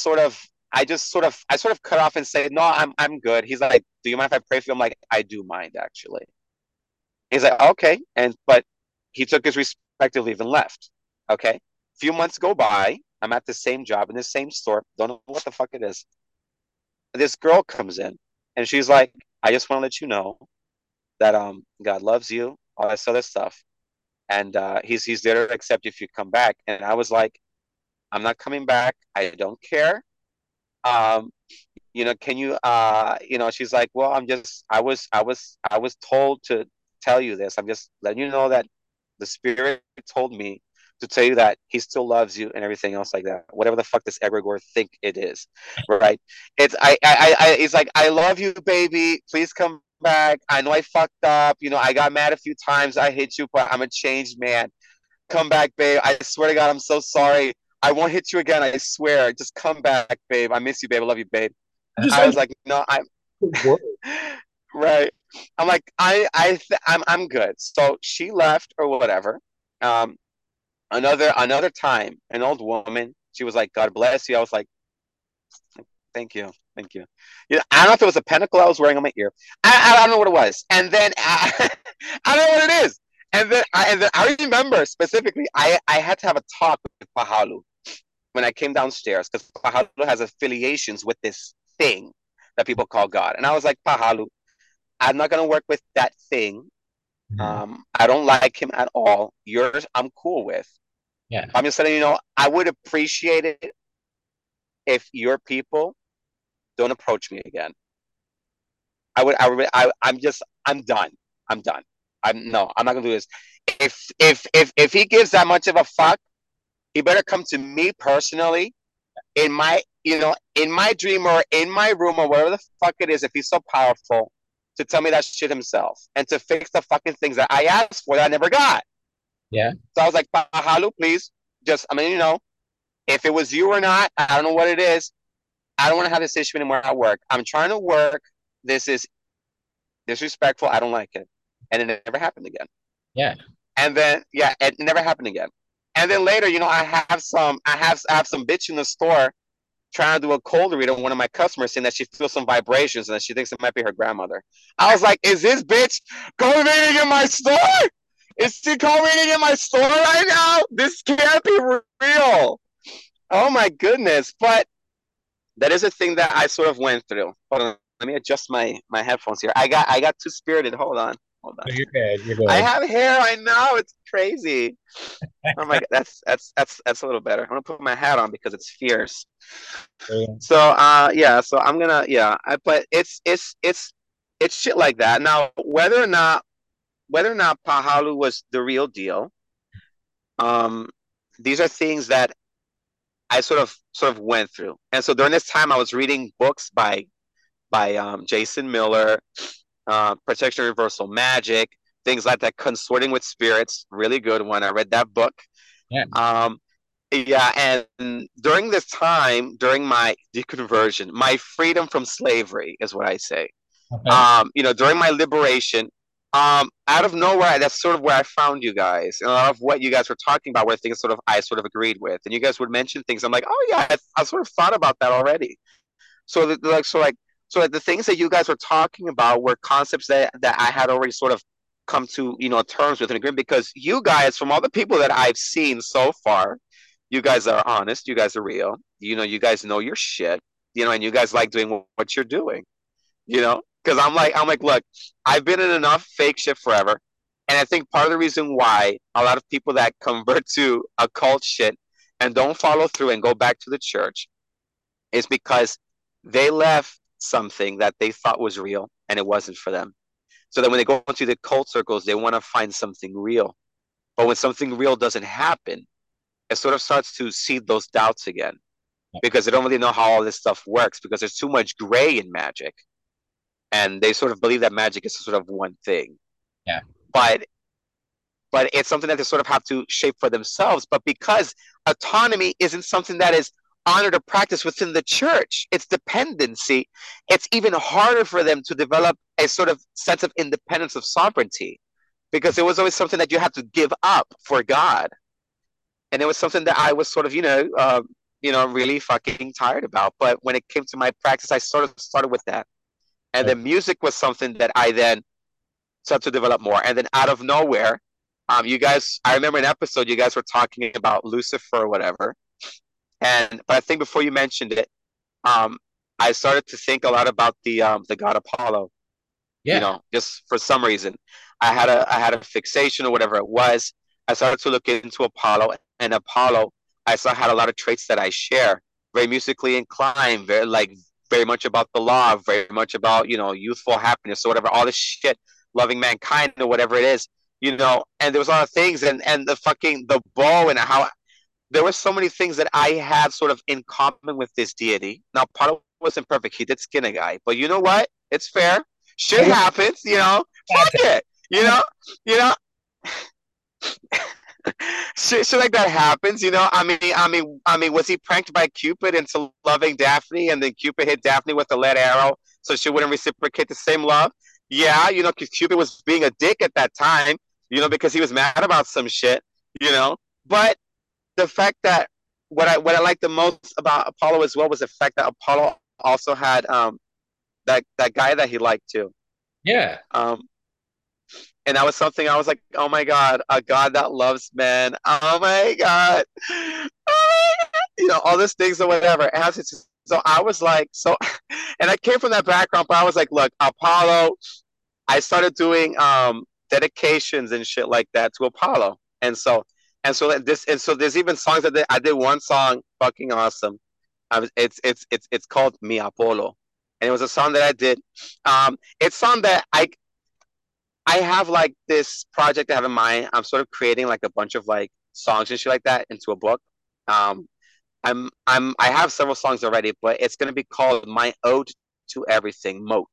I sort of cut off and said, "No, I'm good." He's like, "Do you mind if I pray for you?" I'm like, "I do mind, actually." He's like, "Okay," but he took his respective leave and left. Okay, a few months go by. I'm at the same job in the same store. Don't know what the fuck it is. This girl comes in, and she's like, "I just want to let you know that God loves you, all this other stuff, and he's there to accept you if you come back." And I was like, "I'm not coming back. I don't care. Um, you know, can you you know?" She's like, "Well, I was told to tell you this. I'm just letting you know that the Spirit told me to tell you that He still loves you and everything else like that. Whatever the fuck this egregore think it is, right? It's like, I love you, baby. Please come back. I know I fucked up. You know, I got mad a few times. I hit you, but I'm a changed man. Come back, babe. I swear to God, I'm so sorry. I won't hit you again. I swear. Just come back, babe. I miss you, babe. I love you, babe." Just I like was like, "No, I'm what? right." I'm like, I'm good. So she left or whatever. Um, another time, an old woman. She was like, "God bless you." I was like, "Thank you, thank you." You know, I don't know if it was a pentacle I was wearing on my ear. I don't know what it was. And then I don't know what it is. And then I remember specifically, I had to have a talk with Pahalu when I came downstairs, because Pahalu has affiliations with this thing that people call God. And I was like, "Pahalu, I'm not gonna work with that thing. Mm-hmm. I don't like him at all. Yours, I'm cool with. Yeah. I'm just letting you know, I would appreciate it if your people don't approach me again. I'm done. I'm done. I'm not gonna do this. If he gives that much of a fuck, he better come to me personally in my, in my dream or in my room or whatever the fuck it is, if he's so powerful, to tell me that shit himself and to fix the fucking things that I asked for that I never got." Yeah. So I was like, "Pahalu, please, just, if it was you or not, I don't know what it is. I don't want to have this issue anymore at work. I'm trying to work. This is disrespectful. I don't like it." And it never happened again. Yeah. And then, yeah, it never happened again. And then later, I have some bitch in the store trying to do a cold read on one of my customers, saying that she feels some vibrations and that she thinks it might be her grandmother. I was like, "Is this bitch cultivating in my store? Is she cultivating in my store right now? This can't be real." Oh my goodness. But that is a thing that I sort of went through. Hold on, let me adjust my headphones here. I got too spirited. Hold on. Hold on. No, you're good. You're I good. have hair. I know, it's crazy. Oh my god, that's a little better. I'm gonna put my hat on because it's fierce. Yeah. So yeah, so I'm gonna, yeah. But it's shit like that. Now, whether or not Pahalu was the real deal, um, these are things that I sort of went through. And so during this time, I was reading books by Jason Miller, Protection Reversal Magic, things like that. Consorting with Spirits, really good one. I read that book. Yeah. Um, yeah, and during this time, during my deconversion, my freedom from slavery is what I say. Okay. During my liberation, out of nowhere, that's sort of where I found you guys. And a lot of what you guys were talking about were things I sort of agreed with. And you guys would mention things. I'm like, oh yeah, I sort of thought about that already. So like the things that you guys were talking about were concepts that I had already sort of come to terms with and agree, because you guys, from all the people that I've seen so far, you guys are honest, you guys are real, you guys know your shit, and you guys like doing what you're doing, because I'm like, look, I've been in enough fake shit forever, and I think part of the reason why a lot of people that convert to occult shit and don't follow through and go back to the church is because they left something that they thought was real and it wasn't for them. So that when they go into the cult circles, they want to find something real. But when something real doesn't happen, it sort of starts to seed those doubts again, because they don't really know how all this stuff works, because there's too much gray in magic. And they sort of believe that magic is sort of one thing. Yeah. But it's something that they sort of have to shape for themselves. But because autonomy isn't something that is honored or practiced within the church, it's dependency, it's even harder for them to develop a sort of sense of independence, of sovereignty, because it was always something that you had to give up for God. And it was something that I was sort of, really fucking tired about. But when it came to my practice, I sort of started with that. And then music was something that I then started to develop more. And then out of nowhere, you guys, I remember an episode you guys were talking about Lucifer or whatever. But I think before you mentioned it, I started to think a lot about the god Apollo. Yeah. Just for some reason, I had a fixation or whatever it was. I started to look into Apollo, and Apollo, I saw had a lot of traits that I share. Very musically inclined, very much about the law, very much about youthful happiness or whatever, all this shit, loving mankind or whatever it is. And there was a lot of things, and the bow, and how there were so many things that I had sort of in common with this deity. Now, Apollo wasn't perfect; he did skin a guy, but you know what? It's fair. Shit happens, Fuck it, you know. Shit like that happens, I mean, was he pranked by Cupid into loving Daphne, and then Cupid hit Daphne with a lead arrow so she wouldn't reciprocate the same love? Yeah, because Cupid was being a dick at that time, because he was mad about some shit, But the fact that what I liked the most about Apollo as well was the fact that Apollo also had that guy that he liked too. Yeah. And that was something I was like, oh my God, a God that loves men. Oh my God. Oh my God. All these things or whatever. So I was like, and I came from that background, but I was like, look, Apollo, I started doing dedications and shit like that to Apollo. And so there's even songs that I did one song fucking awesome. It's called Mi Apollo. And it was a song that I did. It's a song that I have like this project I have in mind. I'm sort of creating like a bunch of like songs and shit like that into a book. Um, I have several songs already, but it's gonna be called My Ode to Everything, Moat.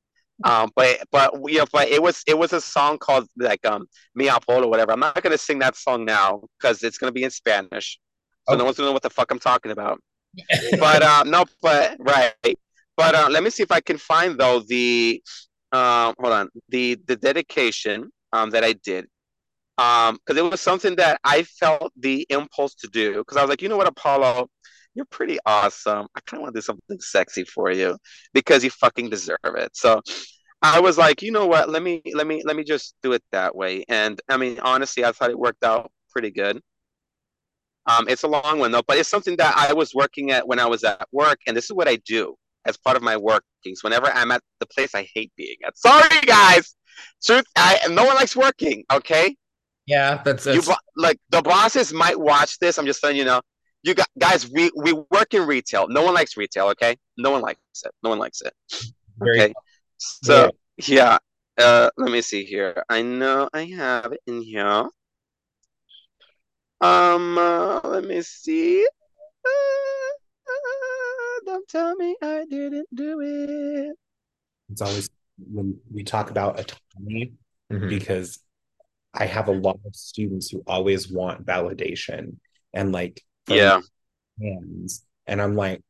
But it was a song called like Mi Apolo, whatever. I'm not gonna sing that song now because it's gonna be in Spanish, so no one's gonna know what the fuck I'm talking about. But no, but right. But let me see if I can find though the hold on, the dedication that I did, because it was something that I felt the impulse to do, because I was like, you know what, Apollo, you're pretty awesome. I kind of want to do something sexy for you because you fucking deserve it. So I was like, you know what, let me just do it that way. And I mean, honestly, I thought it worked out pretty good. It's a long one though, but it's something that I was working at when I was at work, and this is what I do as part of my workings. Whenever I'm at the place I hate being at. Sorry, guys. Truth, no one likes working. Okay, Yeah, that's like the bosses might watch this. I'm just letting you know. Guys, we work in retail. No one likes retail. Okay, no one likes it. No one likes it. very Okay, so yeah. Let me see here. I know I have it in here. Let me see. tell me I didn't do it. It's always when we talk about autonomy, Mhm. because I have a lot of students who always want validation and like from Yeah. hands. And I'm like,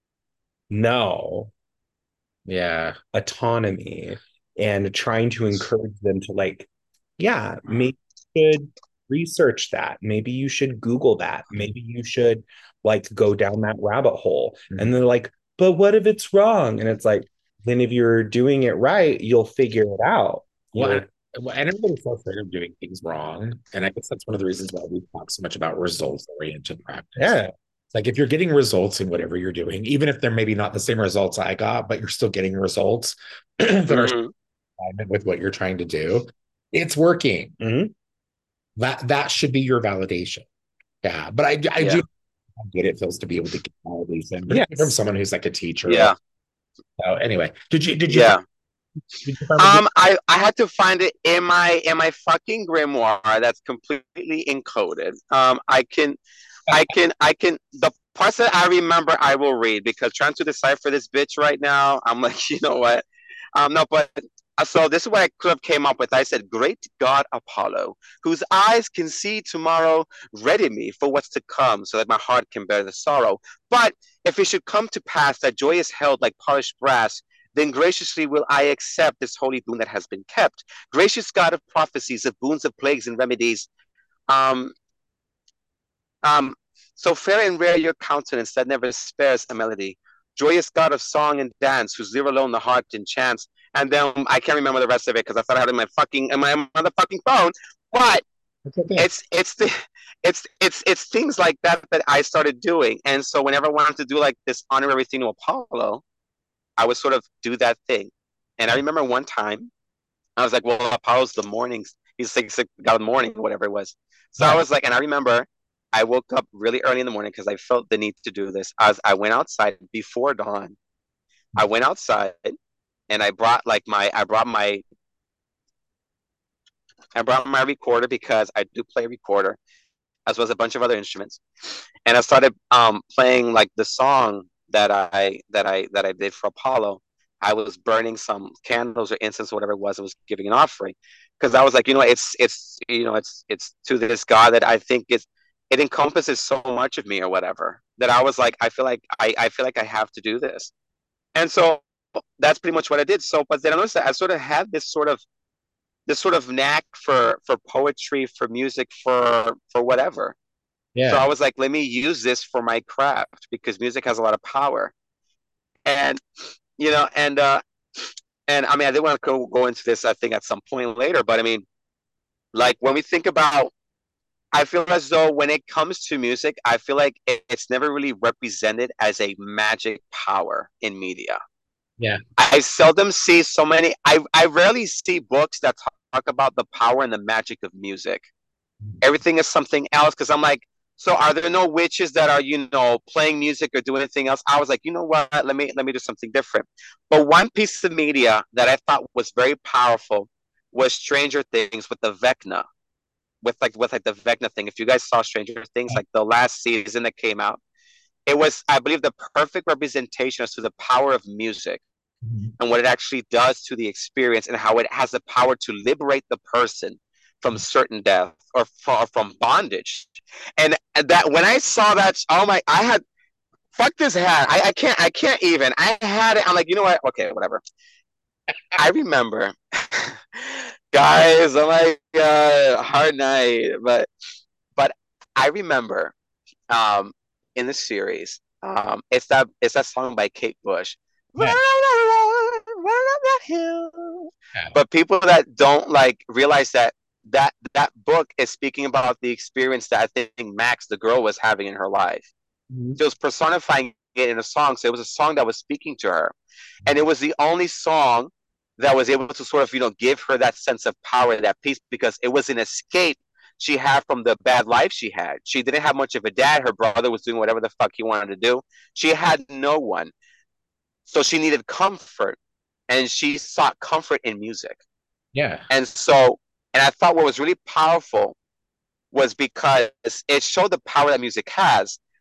no, Yeah. autonomy, and trying to encourage them to like, yeah, maybe you should research that. Maybe you should Google that. Maybe you should like go down that rabbit hole. And Mhm. they're like, but what if it's wrong? And it's like, then if you're doing it right, you'll figure it out. Well, You'll, and everybody's so afraid of doing things wrong. And I guess that's one of the reasons why we talk so much about results-oriented practice. yeah. It's like if you're getting results in whatever you're doing, even if they're maybe not the same results I got, but you're still getting results that are in Mhm. alignment with what you're trying to do, it's working. Mhm. That should be your validation. Yeah. But I do Yeah. get it feels to be able to get validation, Yes. particularly from someone who's like a teacher. Yeah. So anyway, Yeah. did you find I had to find it in my fucking grimoire that's completely encoded. I can the parts that I remember I will read, because trying to decipher this bitch right now, I'm like, you know what? No, but so this is what I could have came up with. I said, "Great God Apollo, whose eyes can see tomorrow, ready me for what's to come, so that my heart can bear the sorrow. But if it should come to pass that joy is held like polished brass, then graciously will I accept this holy boon that has been kept. Gracious God of prophecies, of boons, of plagues, and remedies. Um, um, so fair and rare your countenance that never spares a melody. Joyous God of song and dance, whose lyre alone the heart enchants." And then I can't remember the rest of it because I thought I had it in my motherfucking phone. But okay. it's things like that that I started doing. And so whenever I wanted to do like this honorary thing to Apollo, I would sort of do that thing. And I remember one time I was like, well, Apollo's the mornings. He's like God of the morning, whatever it was. So I Yeah. was like, and I remember I woke up really early in the morning because I felt the need to do this. As I went outside before dawn, I went outside and I brought my recorder, because I do play recorder, as well as a bunch of other instruments. And I started playing like the song that I did for Apollo. I was burning some candles or incense or whatever it was. I was giving an offering, because I was like, it's to this God that I think it encompasses so much of me or whatever, that I was like, I feel like I have to do this. And so that's pretty much what I did. So, but then I noticed that I sort of had this sort of knack for poetry, for music, for whatever. So Yeah. I was like, let me use this for my craft, because music has a lot of power. And you know, and I mean, I did want to go into this, I think, at some point later, but I mean, like when we think about, I feel as though when it comes to music, I feel like it's never really represented as a magic power in media. Yeah. I seldom see so many. I rarely see books that talk about the power and the magic of music. Everything is something else, because I'm like, so are there no witches that are playing music or doing anything else? I was like, you know what? Let me do something different. But one piece of media that I thought was very powerful was Stranger Things with the Vecna, with like the Vecna thing. If you guys saw Stranger Things, like the last season that came out, it was, I believe, the perfect representation as to the power of music Mhm. and what it actually does to the experience, and how it has the power to liberate the person from certain death, or from bondage. And that, when I saw that, oh my, I had, fuck this hat. I can't even. I had it. I'm like, you know what? Okay, whatever. I remember, guys. Oh my god, hard night. But I remember, um, in the series, it's that song by Kate Bush. Run, Yeah. run, run up that hill. Yeah. But people that don't like realize that book is speaking about the experience that I think Max, the girl, was having in her life. Mhm. She was personifying it in a song, so it was a song that was speaking to her, and it was the only song that was able to sort of give her that sense of power, that peace, because it was an escape she had from the bad life she had. She didn't have much of a dad. Her brother was doing whatever the fuck he wanted to do. She had no one, so she needed comfort, and she sought comfort in music. Yeah. And so, and I thought what was really powerful was because it showed the power that music has,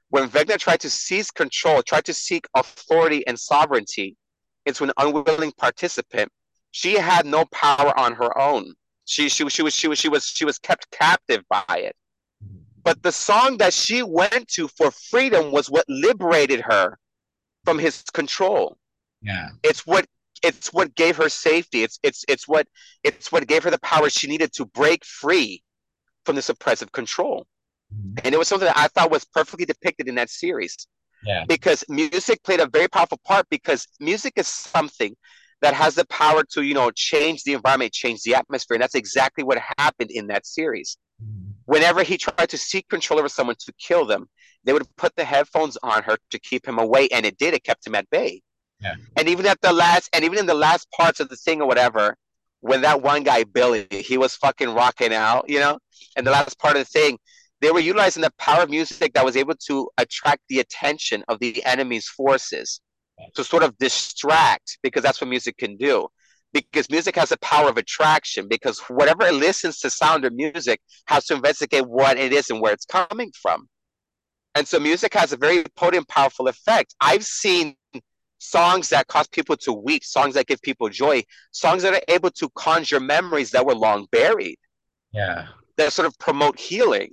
When Vecna tried to seize control, tried to seek authority and sovereignty into an unwilling participant, she had no power on her own. She was kept captive by it. But the song that she went to for freedom was what liberated her from his control. Yeah. It's what gave her safety. It's what gave her the power she needed to break free from this oppressive control. Mhm. And it was something that I thought was perfectly depicted in that series, Yeah. because music played a very powerful part, because music is something that has the power to, change the environment, change the atmosphere. And that's exactly what happened in that series. Mhm. Whenever he tried to seek control over someone to kill them, they would put the headphones on her to keep him away, and it did. It kept him at bay. Yeah. And even in the last parts of the thing or whatever, when that one guy Billy, he was fucking rocking out, and the last part of the thing, they were utilizing the power of music that was able to attract the attention of the enemy's forces to sort of distract, because that's what music can do. Because music has a power of attraction, because whatever listens to sound or music has to investigate what it is and where it's coming from. And so music has a very potent, powerful effect. I've seen songs that cause people to weep, songs that give people joy, songs that are able to conjure memories that were long buried, Yeah. that sort of promote healing,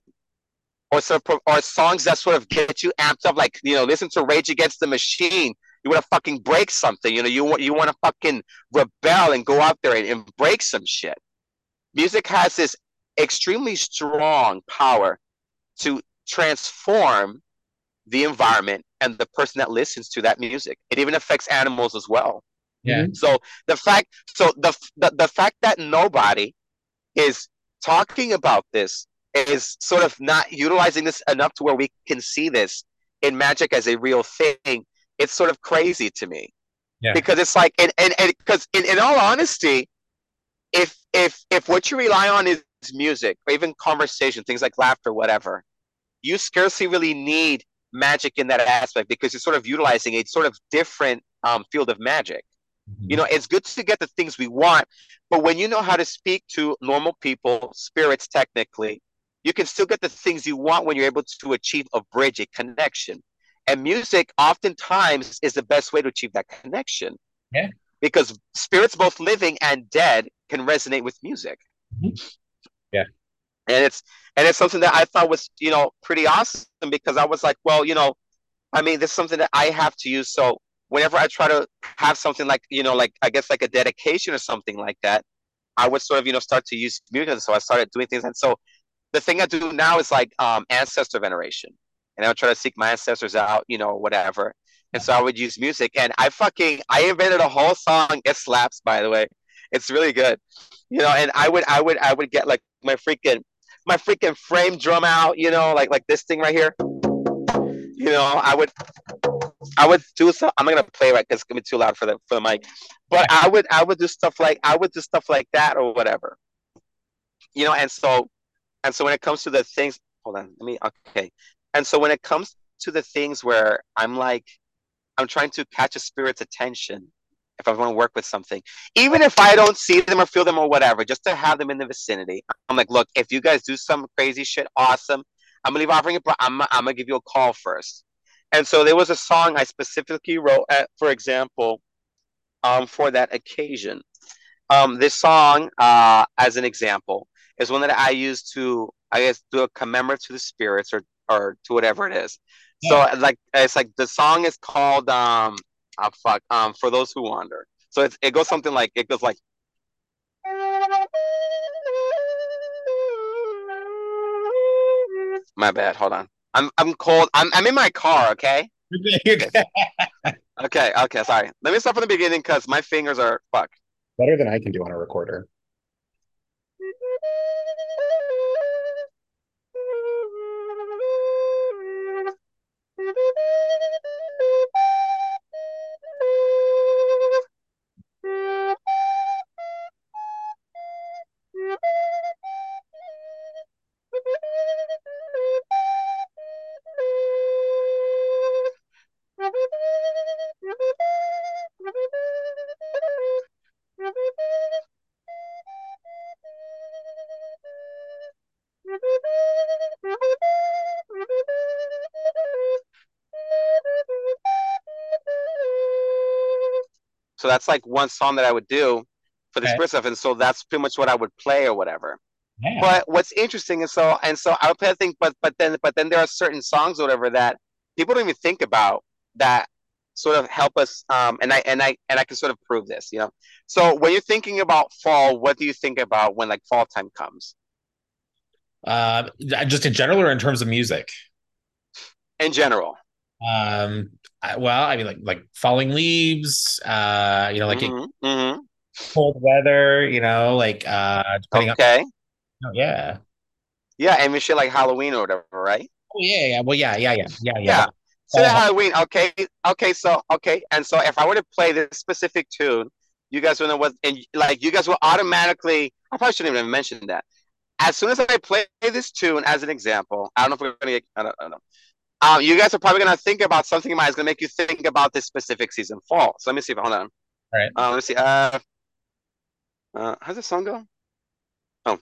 or songs that sort of get you amped up, like, listen to Rage Against the Machine. You want to fucking break something, you want to fucking rebel and go out there and break some shit. Music has this extremely strong power to transform the environment and the person that listens to that music. It even affects animals as well. Yeah. So the fact that nobody is talking about this, is sort of not utilizing this enough to where we can see this in magic as a real thing. It's sort of crazy to me, Yeah. because it's like, and because in all honesty, if what you rely on is music, or even conversation, things like laughter, whatever, you scarcely really need magic in that aspect, because you're sort of utilizing a sort of different field of magic. Mhm. It's good to get the things we want, but when you know how to speak to normal people, spirits technically, you can still get the things you want when you're able to achieve a bridge, a connection. And music oftentimes is the best way to achieve that connection, Yeah. because spirits, both living and dead, can resonate with music. Mhm. Yeah. And it's something that I thought was, pretty awesome, because I was like, well, I mean, this is something that I have to use. So whenever I try to have something like, like, I guess, like a dedication or something like that, I would sort of, start to use music. So I started doing things. And so the thing I do now is like ancestor veneration. And I would try to seek my ancestors out, whatever. And so I would use music. And I invented a whole song. It slaps, by the way. It's really good. And I would get like my freaking frame drum out, like this thing right here. I would do so. I'm not gonna play right because it's gonna be too loud for the mic. But I would do stuff like that or whatever. And so when it comes to the things, hold on, let me, okay. And so when it comes to the things where I'm trying to catch a spirit's attention, if I want to work with something, even if I don't see them or feel them or whatever, just to have them in the vicinity. I'm like, look, if you guys do some crazy shit, awesome. I'm gonna leave offering it, but I'm gonna give you a call first. And so there was a song I specifically wrote, for example, for that occasion. This song, as an example, is one that I use to, I guess, do a commemorate to the spirits, or to whatever it is. So Yeah. like, it's like the song is called oh, fuck, For Those Who Wander. So it goes something like, it goes like, my bad, hold on. I'm cold. I'm in my car, okay? Okay, sorry. Let me start from the beginning because my fingers are fucked. Better than I can do on a recorder. So that's like one song that I would do for the Okay. spirit stuff, and so that's pretty much what I would play or whatever. Yeah. But what's interesting is so I would play a thing, but then there are certain songs or whatever that people don't even think about that sort of help us. And I can sort of prove this, you know. So when you're thinking about fall, what do you think about when like fall time comes Uh, just in general or in terms of music? in general? Well, I mean, like falling leaves, like Mm-hmm. Mm-hmm. cold weather, depending on, Okay. yeah. Yeah, and we shit like Halloween or whatever, right? Oh, yeah, yeah. Well, yeah. Yeah. But So the all Halloween, okay, okay, and so if I were to play this specific tune, you guys will know what, and like you guys will automatically. I probably shouldn't even mention that. As soon as I play this tune as an example, I don't know if we're gonna get. I don't know. You guys are probably gonna think about something in mind. It's gonna make you think about this specific season, fall. So let me see. Hold on. right. Let me see. How's the song go? Oh.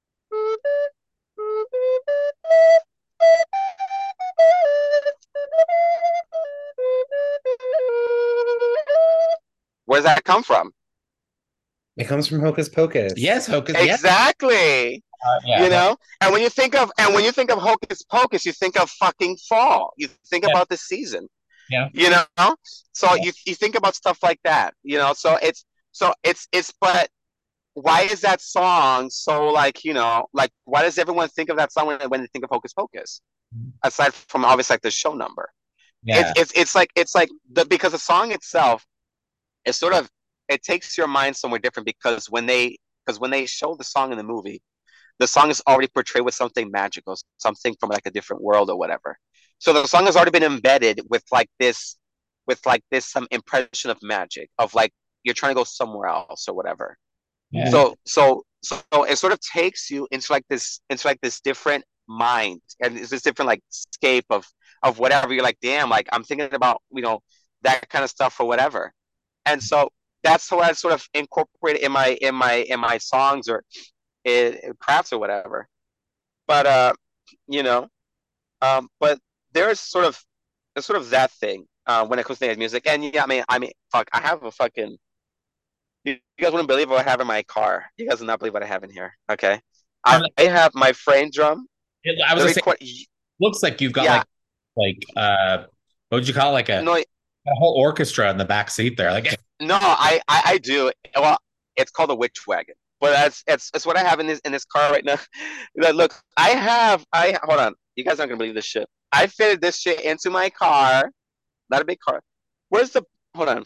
Where's that come from? It comes from Hocus Pocus. Yes, Hocus. Yeah, Exactly. yeah. You know, and when you think of Hocus Pocus, you think of fucking fall. You think Yeah, about the season. yeah. You know, so Yeah. you think about stuff like that. You know, so it's but why is that song so like like why does everyone think of that song when they think of Hocus Pocus? Aside from obviously like the show number, Yeah. it's like because the song itself is sort of it takes your mind somewhere different because when they show the song in the movie, the song is already portrayed with something magical, something from like a different world or whatever. So the song has already been embedded with like this some impression of magic of like you're trying to go somewhere else or whatever. Yeah. So it sort of takes you into like this different mind, and it's this different like scape of whatever. You're like, damn, like I'm thinking about that kind of stuff or whatever. And so that's how I sort of incorporate it in my songs or in crafts or whatever. But you know, but there's sort of that thing when it comes to music. And yeah, I mean, fuck, I have a fucking. You guys wouldn't believe what I have in my car. You guys would not believe what I have in here. Okay, I have my frame drum. I was The gonna say, record. looks like you've got Yeah, what would you call it? Like no, a whole orchestra in the back seat there. Like, no, I do. Well, it's called a witch wagon, but it's what I have in this car right now. Look, I hold on. You guys aren't gonna believe this shit. I fitted this shit into my car. Not a big car. Where's the? Hold on.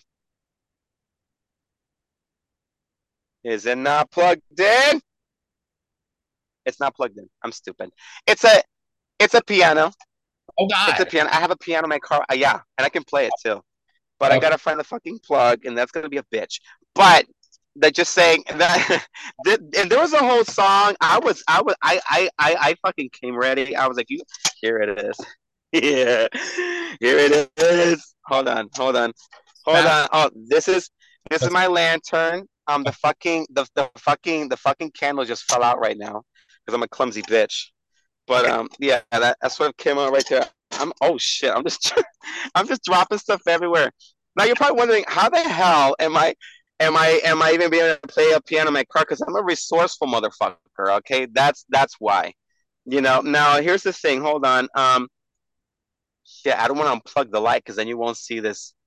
Is it not plugged in? It's not plugged in. I'm stupid. It's a it's a piano. oh It's a God. piano. I have a piano in my car. Yeah, and I can play it too. But I Okay. gotta find the fucking plug, and that's gonna be a bitch. But they're just saying that, and there was a whole song. I fucking came ready. I was like, you, here it is. Yeah, here it is. Hold on. Oh, this is my lantern. The fucking candle just fell out right now because I'm a clumsy bitch. But yeah, that sort of came out right there. Oh shit, I'm just I'm just dropping stuff everywhere. Now you're probably wondering how the hell am I even being able to play a piano in my car? Because I'm a resourceful motherfucker. Okay, that's why. Now here's the thing. Hold on. Yeah, I don't want to unplug the light because then you won't see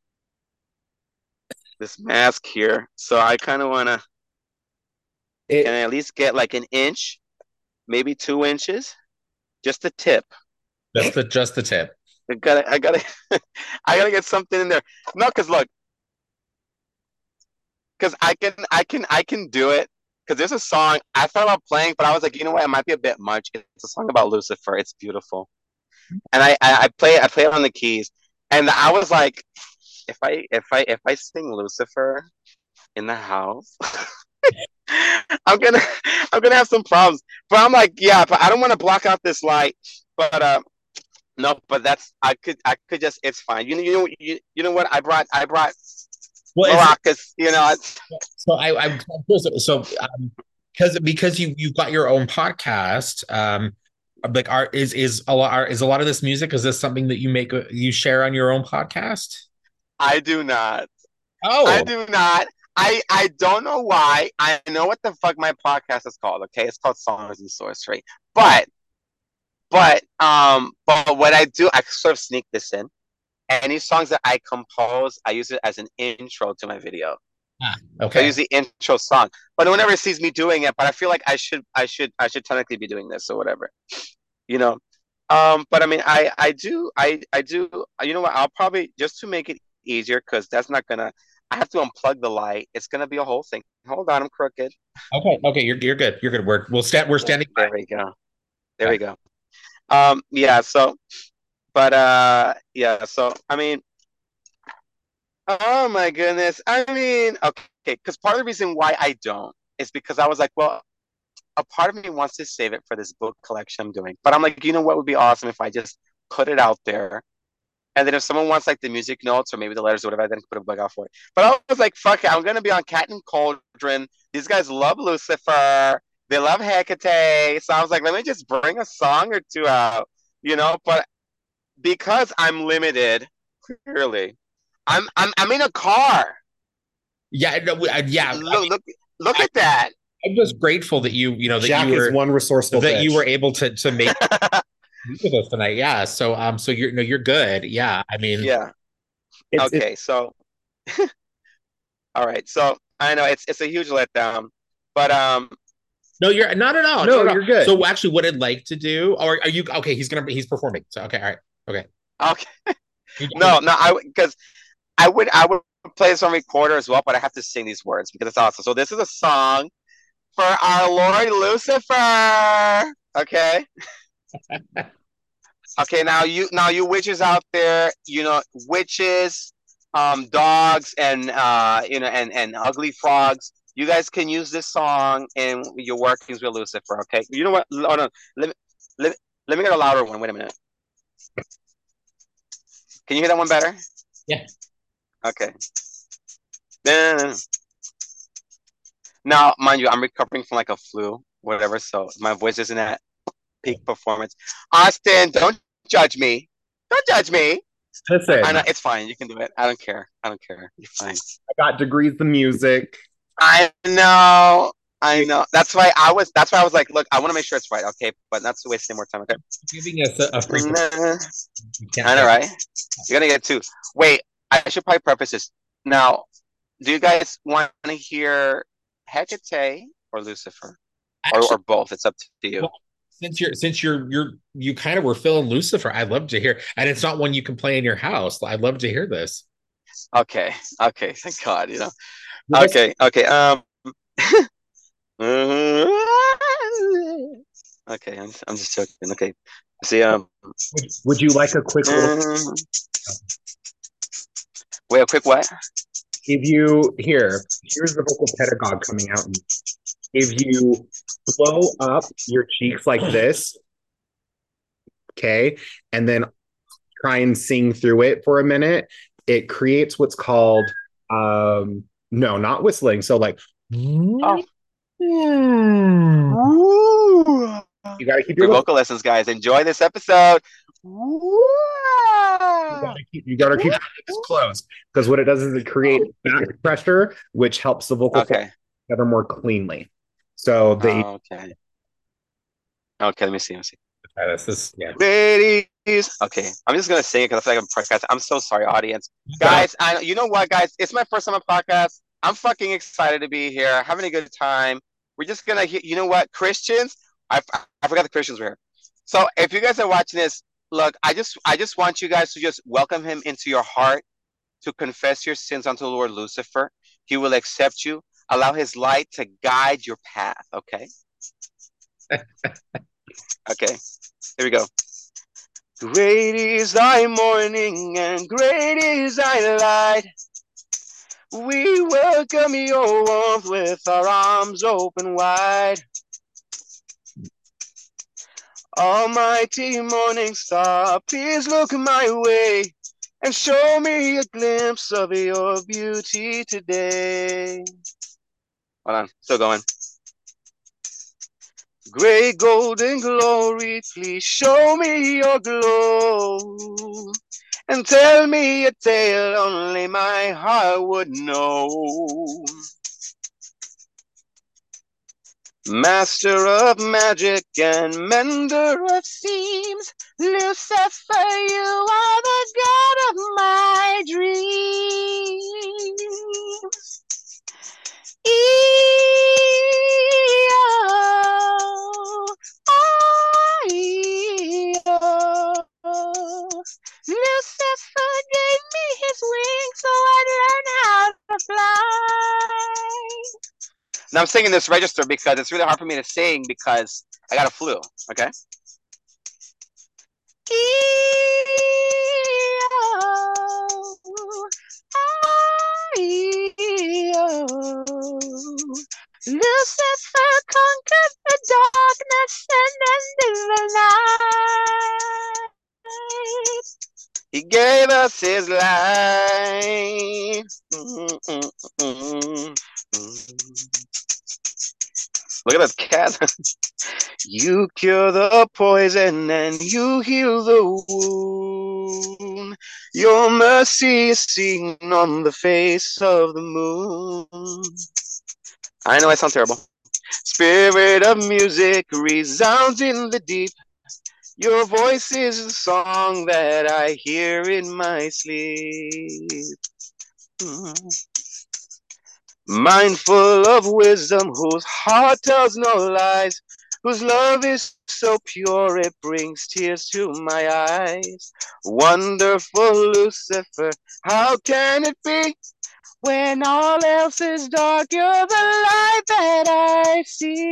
this mask here. So I kind of want to can I It at least get like an inch, maybe 2 inches, just the tip. Just the tip. I gotta I gotta get something in there. No, because look, because I can do it. Because there's a song I thought about playing, but I was like, you know what, it might be a bit much. It's a song about Lucifer. It's beautiful, and I play it on the keys, and I was like, if I sing Lucifer in the house, I'm gonna I'm gonna have some problems. But I'm like, yeah, but I don't want to block out this light. But no, but that's I could just it's fine. You know what I brought Well, is it maracas. so? I'm curious. So, because you've got your own podcast. Like, is a lot of this music? Is this something that you share on your own podcast? I do not. I Oh, do not. I don't know why. I know what the fuck my podcast is called. Okay, it's called Songs and Sorcery. oh, But what I do, I sort of sneak this in. Any songs that I compose, I use it as an intro to my video. ah, So I okay. use the intro song. But no one ever sees me doing it. But I feel like I should technically be doing this or whatever. You know. But I mean, I do. You know what? I'll probably just to make it easier because that's not gonna. I have to unplug the light. It's gonna be a whole thing. Hold on, I'm crooked. Okay. Okay. You're good. You're good. We're Yeah, standing by. there we go. There Okay. we go. Yeah. So, but yeah. So I mean, oh my goodness. I mean, okay, because part of the reason why I don't is because I was like, well, a part of me wants to save it for this book collection I'm doing. But I'm like, you know what would be awesome if I just put it out there. And then if someone wants like the music notes or maybe the letters or whatever, I then put a book out for it. But I was like, fuck it, I'm gonna be on Cat and Cauldron. These guys love Lucifer. They love Hecate. So I was like, let me just bring a song or two out, But because I'm limited, clearly, I'm in a car. Yeah. No, yeah. Look at that. I'm just grateful that that Jack you is were one resourceful that you bitch. were able to make meet with us tonight. Yeah. So you're no, you're good. Yeah. I mean, Yeah. It's Okay. So all right. So I know it's a huge letdown, but no, you're not at all. Not no, at all. you're good. So actually, what I'd like to do, or are you okay? He's performing. So okay, all right, okay. okay. No, I because I would play this on recorder as well, but I have to sing these words because it's awesome. So this is a song for our Lord Lucifer. Okay. Okay, now you witches out there, witches, dogs and and ugly frogs. You guys can use this song in your workings with Lucifer, okay? You know what? Hold on. Let me let, let me get a louder one. Wait a minute. Can you hear that one better? Yeah. Okay. Now, mind you, I'm recovering from like a flu, whatever, so my voice isn't at peak performance. Austin, don't judge me. Don't judge me. I Listen, know it's fine. You can do it. I don't care. I don't care. You're fine. I got degrees in music. I know. I know. That's why I was like, look, I want to make sure it's right, okay? But not to waste any more time, okay? Giving us a free. You can't I know, say. right? You're gonna get two. Wait, I should probably preface this. Now, do you guys want to hear Hecate or Lucifer? Or Actually, both? It's up to you. well, you kind of were feeling Lucifer. I'd love to hear, and it's not one you can play in your house. I'd love to hear this. Okay. Okay. Thank God, Give us- Okay. Okay. Okay, I'm just joking. Okay. See, Would you like a quick little wait, a quick what? if you here's the vocal pedagogue coming out. If you blow up your cheeks like this, okay, and then try and sing through it for a minute, it creates what's called no, not whistling. So like Oh. you gotta keep Free your lips. vocal lessons, guys. Enjoy this episode. You gotta keep your lips closed because what it does is it creates back pressure, which helps the vocal Okay. together more cleanly. So they Okay. Okay, let me see. This is yeah. Ladies. Okay, I'm just gonna sing it because I feel like I'm podcast. I'm so sorry, audience. Guys, you know what, guys? It's my first time on podcast. I'm fucking excited to be here, having a good time. We're just gonna hear, you know what, Christians? I forgot the Christians were here. So if you guys are watching this, look, I just want you guys to just welcome him into your heart, to confess your sins unto the Lord Lucifer. He will accept you. Allow his light to guide your path. Okay. Okay. Here we go. Great is thy morning and great is thy light. We welcome your warmth with our arms open wide. Almighty morning star, please look my way and show me a glimpse of your beauty today. Hold on, still going. Great golden glory, please show me your glow and tell me a tale only my heart would know. Master of magic and mender of seams, Lucifer, you are the god of my dreams. Lucifer gave me his wings so I'd learn how to fly. Now I'm singing this register because it's really hard for me to sing because I got a flu, okay? Lucifer conquered the darkness and ended the night. He gave us his life. Look at that cat. You cure the poison and you heal the wound. Your mercy is seen on the face of the moon. I know I sound terrible. Spirit of music resounds in the deep. Your voice is the song that I hear in my sleep. Mindful of wisdom, whose heart tells no lies, whose love is so pure it brings tears to my eyes. Wonderful Lucifer, how can it be? When all else is dark, you're the light that I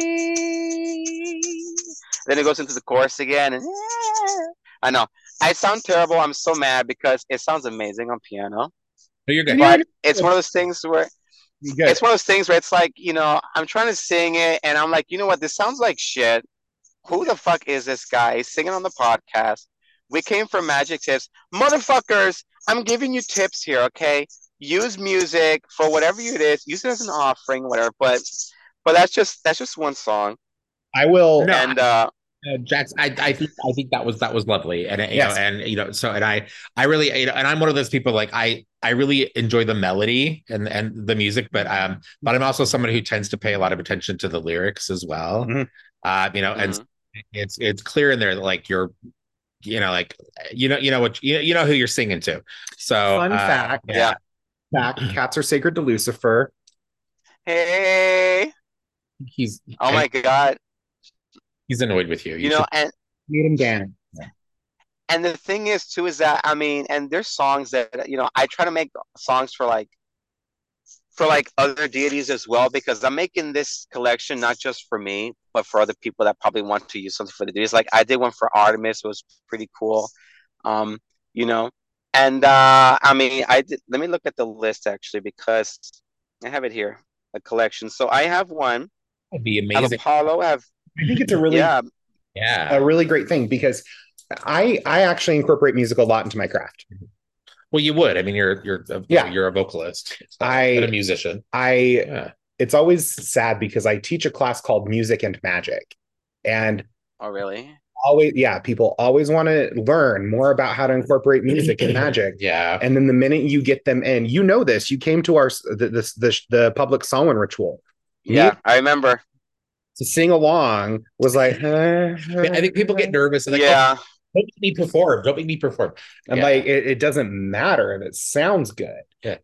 see. Then it goes into the chorus again, and I know I sound terrible. I'm so mad because it sounds amazing on piano. No, you're good. But it's one of those things where it's one of those things where it's like, you know, I'm trying to sing it, and I'm like, you know what? This sounds like shit. Who the fuck is this guy? He's singing on the podcast. We came for magic tips, motherfuckers. I'm giving you tips here, okay? Use music for whatever it is. Use it as an offering, whatever. But that's just one song. I will. No, And Jax, I think that was lovely, and Yes. So I really, and I'm one of those people, like I really enjoy the melody and the music, but I'm also someone who tends to pay a lot of attention to the lyrics as well. Mhm. And it's clear in there that, like, you're, like, you know who you're singing to. So Fun fact. yeah. Cats are sacred to Lucifer. Hey. Oh my God. He's annoyed with you. You know, and Made him dance. and the thing is too is that, I mean, and there's songs that, you know, I try to make songs for like other deities as well, because I'm making this collection not just for me, but for other people that probably want to use something for the deities. Like I did one for Artemis, it was pretty cool. You know, and I mean, let me look at the list actually, because I have it here, a collection. So I have one. That'd be I have amazing. Apollo. I think it's a really a really great thing, because I actually incorporate music a lot into my craft. Well, you would. I mean, you're a vocalist and a musician. It's always sad because I teach a class called Music and Magic, and oh really? People always want to learn more about how to incorporate music and magic. Yeah. And then the minute you get them in, you know this. You came to the public Samhain ritual. Yeah, I remember. To sing along was like, I think people get nervous and like, yeah. Don't make me perform. Don't make me perform. And like, it doesn't matter if it sounds good. Yeah.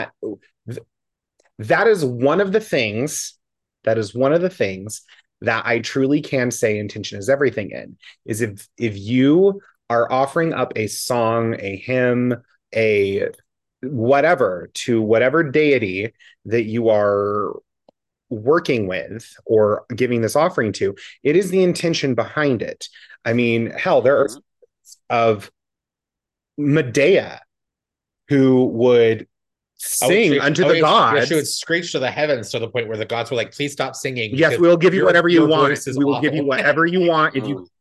That is one of the things. That is one of the things that I truly can say intention is everything in, is if you are offering up a song, a hymn, a whatever to whatever deity that you are working with or giving this offering to, it is the intention behind it. I mean, hell, there are of Medea who would sing unto the gods. She would screech to the heavens to the point where the gods were like, please stop singing. Yes, we'll give you whatever you want. We will give you whatever you want if you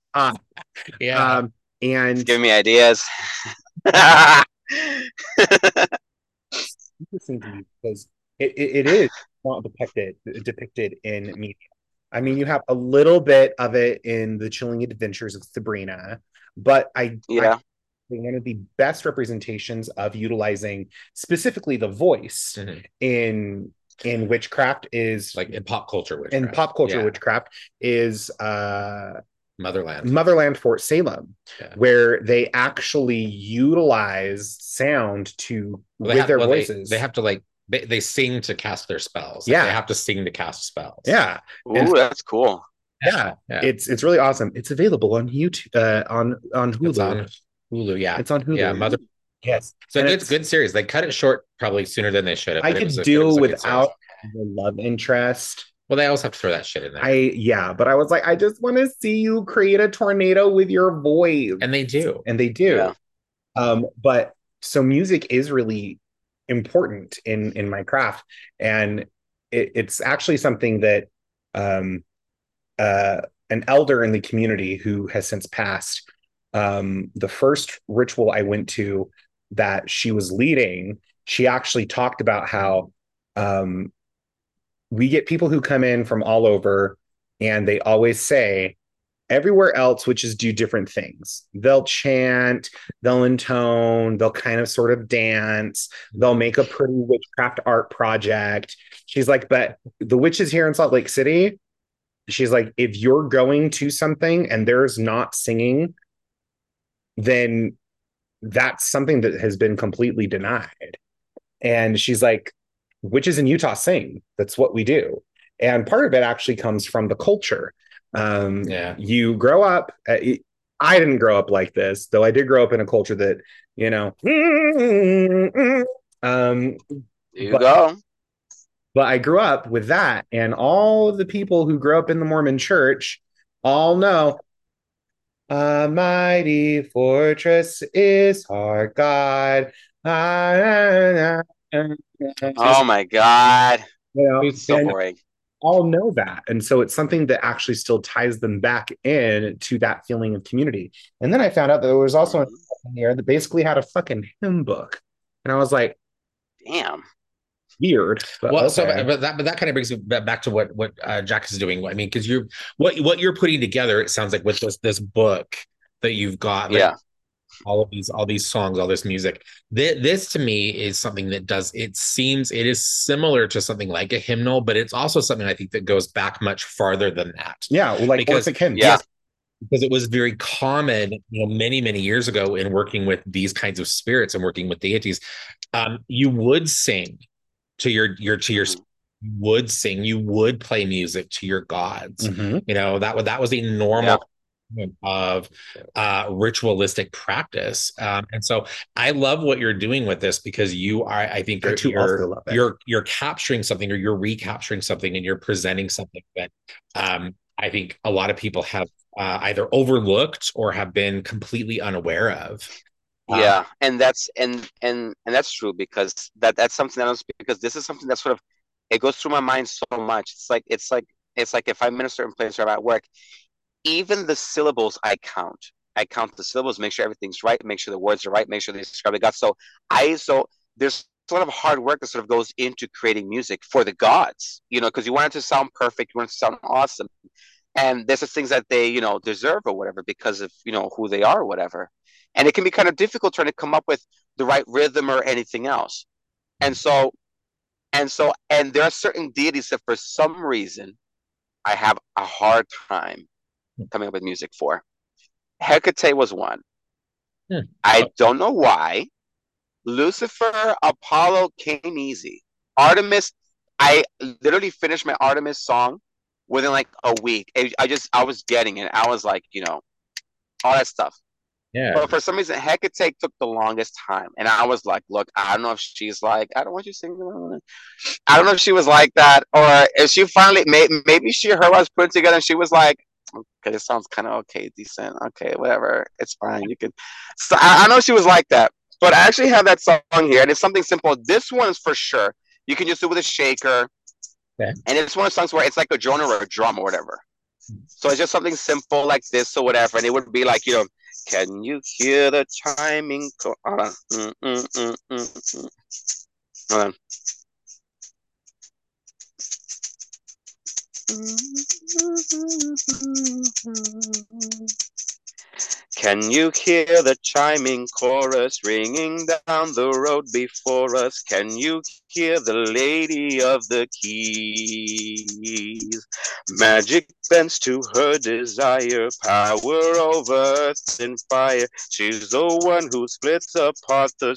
and give me ideas. Interesting to me because it is not depicted in media. I mean, you have a little bit of it in the Chilling Adventures of Sabrina, but one of the best representations of utilizing specifically the voice in witchcraft is like in pop culture witchcraft. In pop culture witchcraft is Motherland Fort Salem, where they actually utilize sound to with their voices. They have to like they sing to cast their spells. Like, they have to sing to cast spells. Yeah. Ooh, that's cool. Yeah. It's really awesome. It's available on YouTube, on Hulu. It's on Hulu. Yeah, it's on Hulu. Yeah, Yes. So it's good series. They cut it short probably sooner than they should have. I could do without the love interest. Well, they always have to throw that shit in there. But I was like, I just want to see you create a tornado with your voice. And they do. Yeah. But so music is really important in my craft. And it's actually something that an elder in the community who has since passed, the first ritual I went to that she was leading, she actually talked about how we get people who come in from all over, and they always say everywhere else witches do different things. They'll chant, they'll intone, they'll kind of sort of dance, they'll make a pretty witchcraft art project. She's like, but the witches here in Salt Lake City, she's like, if you're going to something and there's not singing, then that's something that has been completely denied. And she's like, witches in Utah sing. That's what we do. And part of it actually comes from the culture. You grow up, I didn't grow up like this, though I did grow up in a culture that, but I grew up with that. And all of the people who grew up in the Mormon church all know, a mighty fortress is our God. Oh my God. It's so boring. All know that. And so it's something that actually still ties them back in to that feeling of community. And then I found out that there was also in here that basically had a fucking hymn book. And I was like, damn. Weird. But that kind of brings me back to what Jack is doing. I mean, because what you're putting together, it sounds like with this book that you've got, all these songs, all this music. This to me is something that it is similar to something like a hymnal, but it's also something I think that goes back much farther than that. Yeah, well, like Orphic hymns. Yes, because it was very common, many, many years ago in working with these kinds of spirits and working with deities. You would sing to your you would sing, you would play music to your gods. That was a normal of ritualistic practice. And so I love what you're doing with this, because I think you're capturing something, or you're recapturing something, and you're presenting something that I think a lot of people have either overlooked or have been completely unaware of. And that's true, because that's something else, because this is something that sort of, it goes through my mind so much. It's like if I'm in a certain place or I'm at work, even the syllables I count the syllables, make sure everything's right, make sure the words are right, make sure they describe the God. So there's a lot of hard work that sort of goes into creating music for the gods, because you want it to sound perfect, you want it to sound awesome. And there's things that they, deserve or whatever, because of, who they are or whatever. And it can be kind of difficult trying to come up with the right rhythm or anything else. And there are certain deities that for some reason I have a hard time coming up with music for. Hecate was one. I don't know why. Lucifer, Apollo came easy. Artemis, I literally finished my Artemis song within like a week. I was getting it. I was like, all that stuff. Yeah. But for some reason, Hecate took the longest time. And I was like, look, I don't know if she's like, I don't want you singing. I don't know if she was like that, or if she finally, maybe her was put together and she was like, okay, this sounds kind of okay, decent. Okay, whatever. It's fine. You can. So I know she was like that. But I actually have that song here, and it's something simple. This one is for sure. You can just do it with a shaker. Okay. And it's one of the songs where it's like a drone or a drum or whatever. So it's just something simple like this or whatever. And it would be like, can you hear the chiming? Hold on. Hold on. Can you hear the chiming chorus ringing down the road before us? Can you hear the lady of the keys? Magic bends to her desire, power over earth and fire. She's the one who splits apart the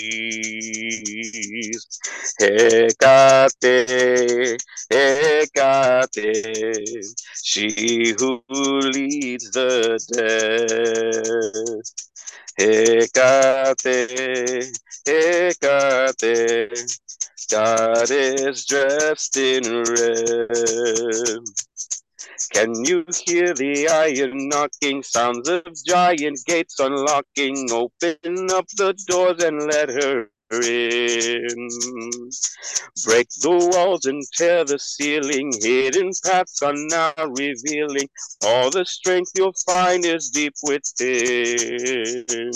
seas. Hecate, Hecate, she who leads the dead. Hecate, Hecate, God is dressed in red. Can you hear the iron knocking, sounds of giant gates unlocking? Open up the doors and let her in. Break the walls and tear the ceiling. Hidden paths are now revealing. All the strength you'll find is deep within.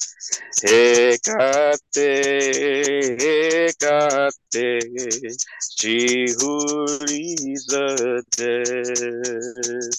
Hecate, Hecate, she who leads the dead.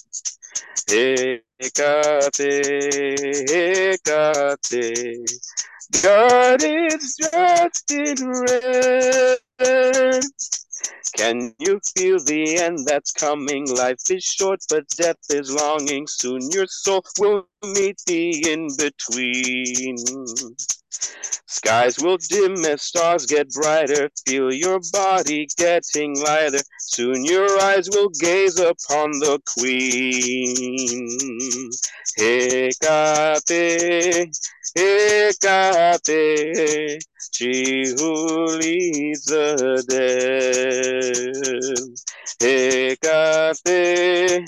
Hecate, Hecate, God is dressed in red. Can you feel the end that's coming? Life is short, but death is longing. Soon your soul will meet the in-between. Skies will dim as stars get brighter. Feel your body getting lighter. Soon your eyes will gaze upon the Queen. Hecate, Hecate, she who leads the dead. Hecate,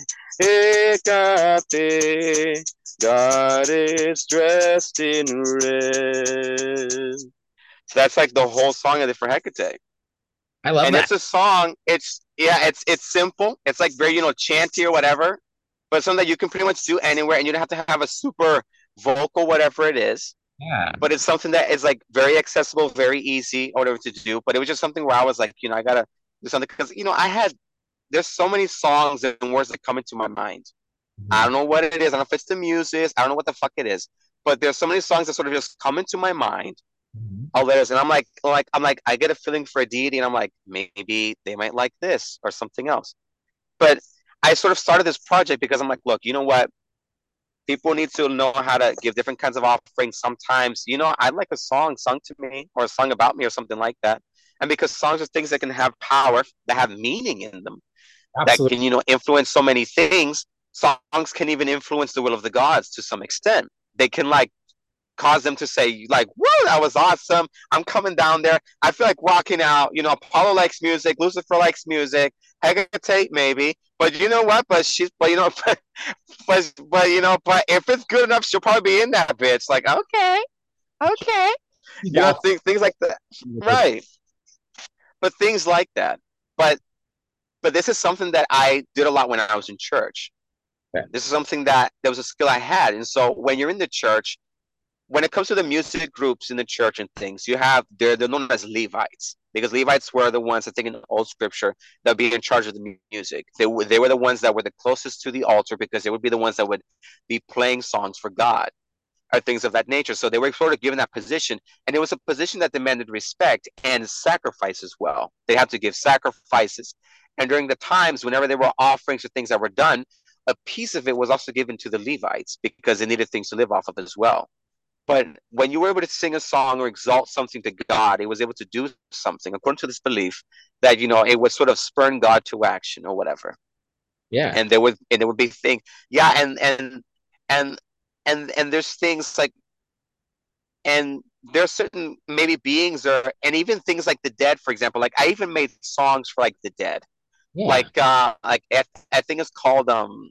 Hecate, God is dressed in red. So that's like the whole song of the for Hecate. I love And that. it's a song. It's simple. It's like very chanty or whatever, but something that you can pretty much do anywhere, and you don't have to have a super vocal whatever it is. Yeah. But it's something that is like very accessible, very easy, or whatever to do. But it was just something where I was like, I gotta do something because there's so many songs and words that come into my mind. I Mhm. don't know what it is. I don't know if it's the music. I don't know what the fuck it is. But there's so many songs that sort of just come into my mind. Mhm. All letters, and I'm like, I get a feeling for a deity, and I'm like, maybe they might like this or something else. But I sort of started this project because I'm like, look, you know what? People need to know how to give different kinds of offerings. Sometimes, I'd like a song sung to me or a song about me or something like that. And because songs are things that can have power, that have meaning in them, that Absolutely. can, influence so many things. Songs can even influence the will of the gods to some extent. They can like cause them to say like, "Whoa, that was awesome! I'm coming down there. I feel like rocking out." Apollo likes music, Lucifer likes music, Hecate maybe, but you know what? But she's, but but if it's good enough, she'll probably be in that bitch. Like, okay, okay, Yeah. things like that, right? But things like that. But this is something that I did a lot when I was in church. Okay. This is something that there was a skill I had, and so when you're in the church, when it comes to the music groups in the church and things, they're known as Levites because Levites were the ones I think in the old scripture that would be in charge of the music. They were the ones that were the closest to the altar because they would be the ones that would be playing songs for God or things of that nature. So they were sort of given that position, and it was a position that demanded respect and sacrifice as well. They had to give sacrifices, and during the times whenever there were offerings or things that were done, a piece of it was also given to the Levites because they needed things to live off of as well. But when you were able to sing a song or exalt something to God, it was able to do something according to this belief that it would sort of spurn God to action or whatever. Yeah. And there would be things, yeah, and and there's things like, and there's certain maybe beings or and even things like the dead, for example. Like I even made songs for like the dead, Yeah. like I think it's called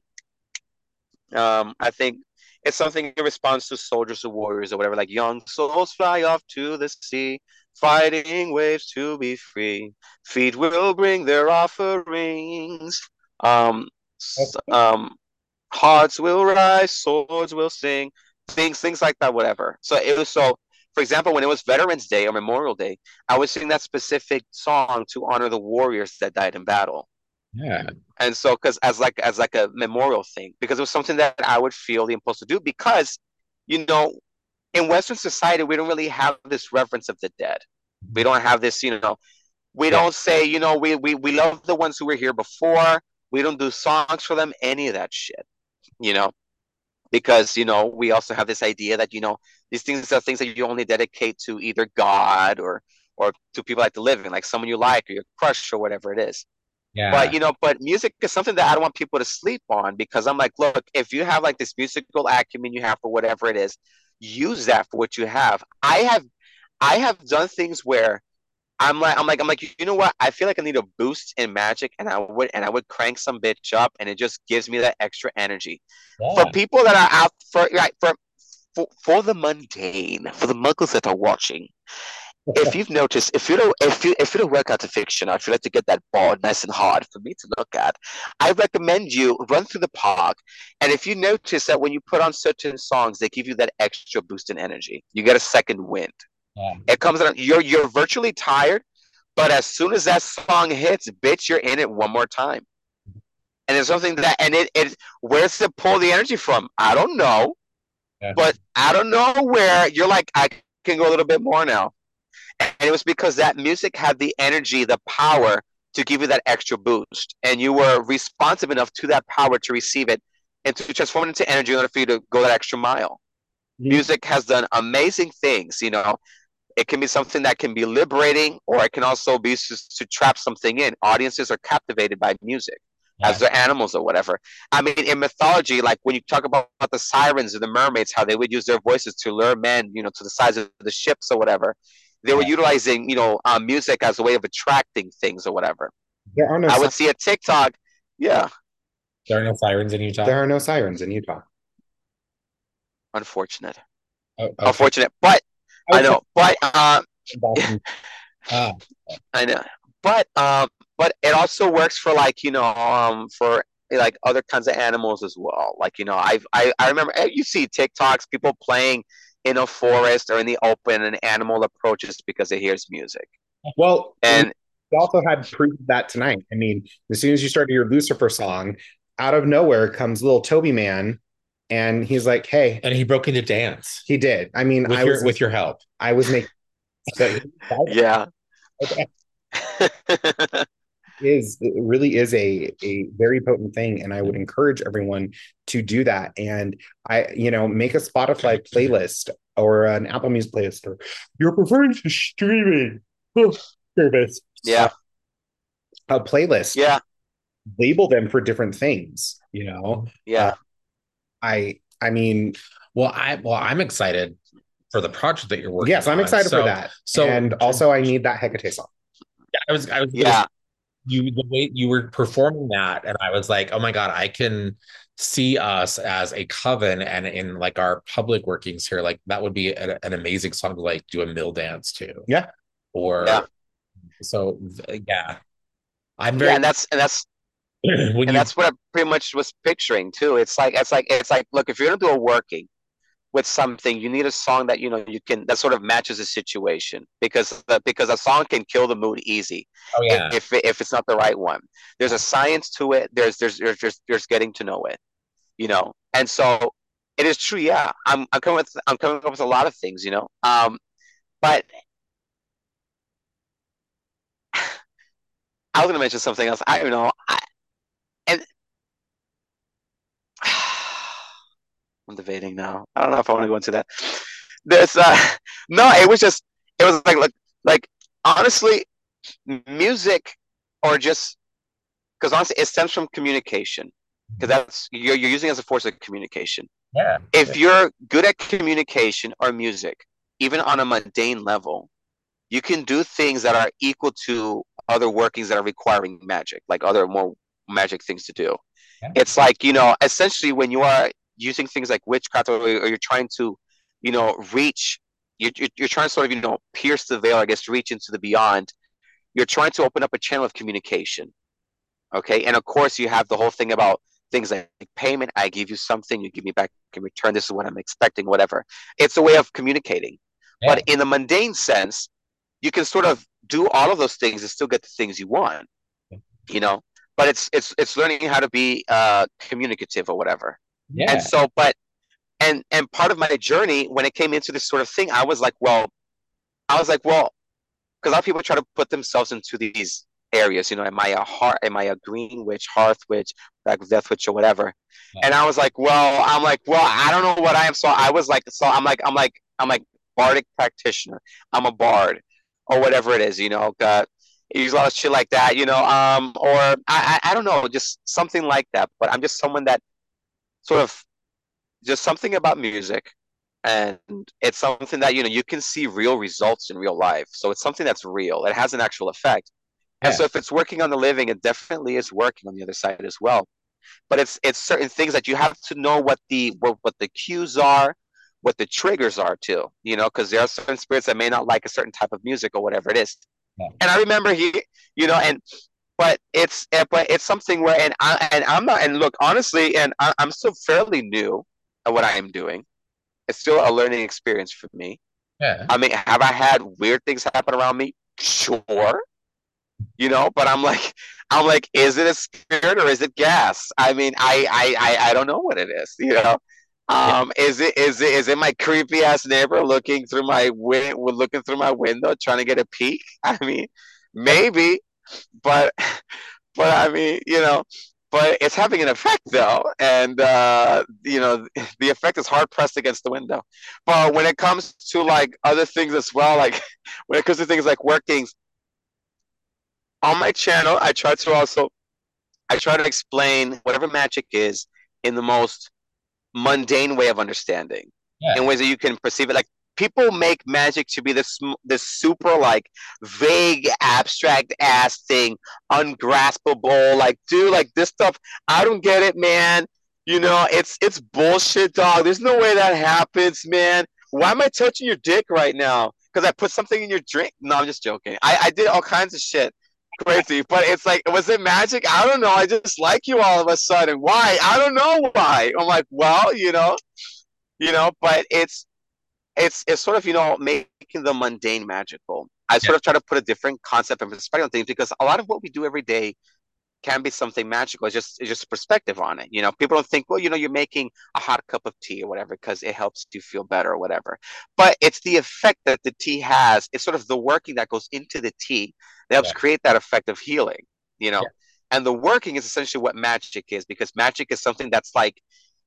I think it's something in response to soldiers or warriors or whatever, like young souls fly off to the sea, fighting waves to be free. Feet will bring their offerings. Um, Okay. hearts will rise, swords will sing, things like that, whatever. So it was so. For example, when it was Veterans Day or Memorial Day, I would sing that specific song to honor the warriors that died in battle. Yeah. And so because as like a memorial thing, because it was something that I would feel the impulse to do because you know, in Western society, we don't really have this reverence of the dead. We don't have this, we Yeah. don't say, we love the ones who were here before. We don't do songs for them, any of that shit, you know, because, we also have this idea that, these things are things that you only dedicate to either God or to people like the living, like someone you like or your crush or whatever it is. But, Yeah. but music is something that I don't want people to sleep on, because I'm like, look, if you have like this musical acumen you have for whatever it is, use that for what you have. I have done things where I'm like, you know what? I feel like I need a boost in magic, and I would crank some bitch up, and it just gives me that extra energy. For Yeah. people that are out for right for the mundane, for the muggles that are watching, if you've noticed, if you don't work out a fiction, or if you like to get that ball nice and hard for me to look at, I recommend you run through the park. And if you notice that when you put on certain songs, they give you that extra boost in energy. You get a second wind. Yeah. It comes out. You're virtually tired, but as soon as that song hits, bitch, you're in it one more time. And it's something that, and it where's it pull the energy from? I don't know, Yeah. but I don't know where you're like, I can go a little bit more now. And it was because that music had the energy, the power to give you that extra boost. And you were responsive enough to that power to receive it and to transform it into energy in order for you to go that extra mile. Music has done amazing things, It can be something that can be liberating, or it can also be to trap something in. Audiences are captivated by music as Yeah. they're animals or whatever. I mean, in mythology, like when you talk about the sirens or the mermaids, how they would use their voices to lure men, to the sides of the ships or whatever. They were Yeah. utilizing, music as a way of attracting things or whatever. There are no I would see a TikTok. Yeah, There are no sirens in Utah. there are no sirens in Utah. unfortunate. Oh, okay. Unfortunate. But I Outside know. But Boston. Ah, I know, but it also works for like for like other kinds of animals as well. Like I remember you see TikToks people playing in a forest or in the open, and an animal approaches because it hears music. Well, we And also had proof of that tonight. I mean, as soon as you started your Lucifer song, out of nowhere comes little Toby Man, and he's like, "Hey," and he broke into dance he did. I mean, with your help. I was making so yeah, it really is a very potent thing, and I would encourage everyone to do that. And make a Spotify playlist or an Apple Music playlist or your preferred streaming service, yeah, a playlist. yeah, Label them for different things. yeah, I mean, I'm excited for the project that you're working yes, I'm on. excited for that. And also, I need that Hecate song. I was yeah, the way you were performing that, and I was like, oh my God, I can see us as a coven, and in like our public workings here, like that would be an amazing song to like do a mill dance to. Yeah. Or yeah, so yeah. I'm yeah, very and that's when and you that's what I pretty much was picturing too. It's like look, if you're gonna do a working with something, you need a song that you can that sort of matches the situation, because a song can kill the mood easy oh yeah. if it's not the right one. There's a science to it. There's getting to know it. And so it is true. Yeah, I'm coming up with a lot of things. But I was gonna mention something else. I don't know. And I'm debating now. I don't know if I want to go into that. There's no. It was like honestly, music, or just because honestly, it stems from communication, because that's you're using it as a force of communication. Yeah. If you're good at communication or music, even on a mundane level, you can do things that are equal to other workings that are requiring magic, like other more magic things to do. Yeah. It's like, essentially when you are using things like witchcraft, or you're trying to, reach, you're trying to sort of, pierce the veil, I guess, to reach into the beyond. You're trying to open up a channel of communication. Okay. And of course, you have the whole thing about things like payment. I give you something, you give me back in return. This is what I'm expecting, whatever. It's a way of communicating. Yeah. But in the mundane sense, you can sort of do all of those things and still get the things you want, you know. But it's learning how to be communicative or whatever. Yeah. And so, but and part of my journey when it came into this sort of thing, well, because a lot of people try to put themselves into these areas. Am I a heart? Am I a green witch, hearth witch, black death witch, or whatever? Yeah. And I'm like, well, I don't know what I am. So I was like, so I'm like bardic practitioner. I'm a bard, or whatever it is. Use a lot of shit like that. Or I don't know, just something like that. But I'm just someone that sort of just something about music, and it's something that you can see real results in real life, so it's something that's real, it has an actual effect. And Yeah. so if it's working on the living, it definitely is working on the other side as well. But it's certain things that you have to know what the cues are, what the triggers are too, because there are certain spirits that may not like a certain type of music or whatever it is. Yeah. And I remember and but it's something where, I'm not, and look, honestly, and I'm still fairly new at what I am doing. It's still a learning experience for me. Yeah. I mean, have I had weird things happen around me? Sure. But I'm like, is it a spirit or is it gas? I mean, I don't know what it is. Yeah. Is it my creepy ass neighbor looking through my window trying to get a peek? I mean, maybe, but I mean, but it's having an effect though, and the effect is hard pressed against the window. But when it comes to like other things as well, like when it comes to things like workings on my channel, I try to explain whatever magic is in the most mundane way of understanding, in Yeah. ways that you can perceive it. Like, people make magic to be this super like vague, abstract ass thing, ungraspable. Like, dude, like this stuff, I don't get it, man. It's bullshit, dog. There's no way that happens, man. Why am I touching your dick right now? Because I put something in your drink. No, I'm just joking. I did all kinds of shit. Crazy, but it's like, was it magic? I don't know. I just like you all of a sudden. Why? I don't know why. I'm like, well, but it's sort of making the mundane magical. I Yeah. sort of try to put a different concept and perspective on things, because a lot of what we do every day can be something magical. It's just perspective on it. People don't think, well, you're making a hot cup of tea or whatever because it helps you feel better or whatever. But it's the effect that the tea has. It's sort of the working that goes into the tea that helps Yeah. create that effect of healing. You know, Yeah. and the working is essentially what magic is, because magic is something that's like,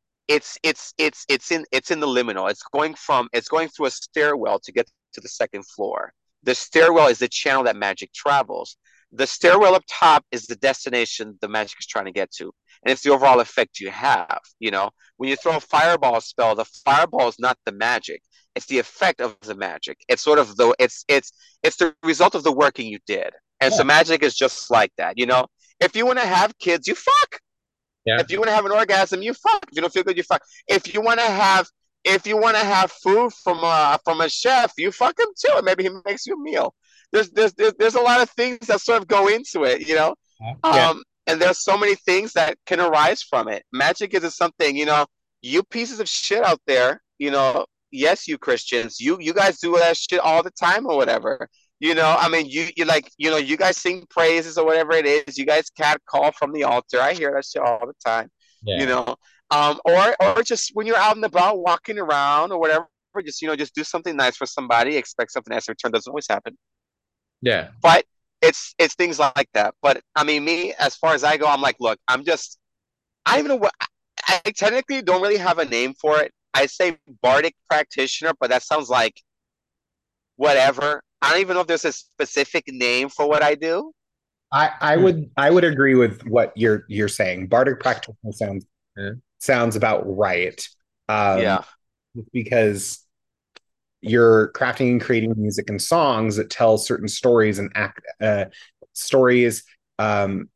it's in the liminal. It's going through a stairwell to get to the second floor. The stairwell is the channel that magic travels. The stairwell up top is the destination the magic is trying to get to, and it's the overall effect you have. When you throw a fireball spell, the fireball is not the magic; it's the effect of the magic. It's sort of it's the result of the working you did, and so Yeah. magic is just like that. If you want to have kids, you fuck. Yeah. If you want to have an orgasm, you fuck. If you don't feel good, you fuck. If you want to have food from a chef, you fuck him too, and maybe he makes you a meal. There's a lot of things that sort of go into it. Yeah. And there's so many things that can arise from it. Magic is something, you pieces of shit out there, yes, you Christians, you guys do that shit all the time or whatever. I mean, you like, you guys sing praises or whatever it is. You guys cat call from the altar. I hear that shit all the time. You Yeah. know, or just when you're out and about walking around or whatever, just do something nice for somebody. Expect something nice in return. Doesn't always happen, Yeah. but it's things like that. But I mean, me, as far as I go, I'm like, look, I don't even know what I technically don't really have a name for it. I say bardic practitioner, but that sounds like whatever. I don't even know if there's a specific name for what I do. I would agree with what you're saying. Bardic practitioner Yeah. sounds about right. Um, Yeah. because you're crafting and creating music and songs that tell certain stories and stories, um,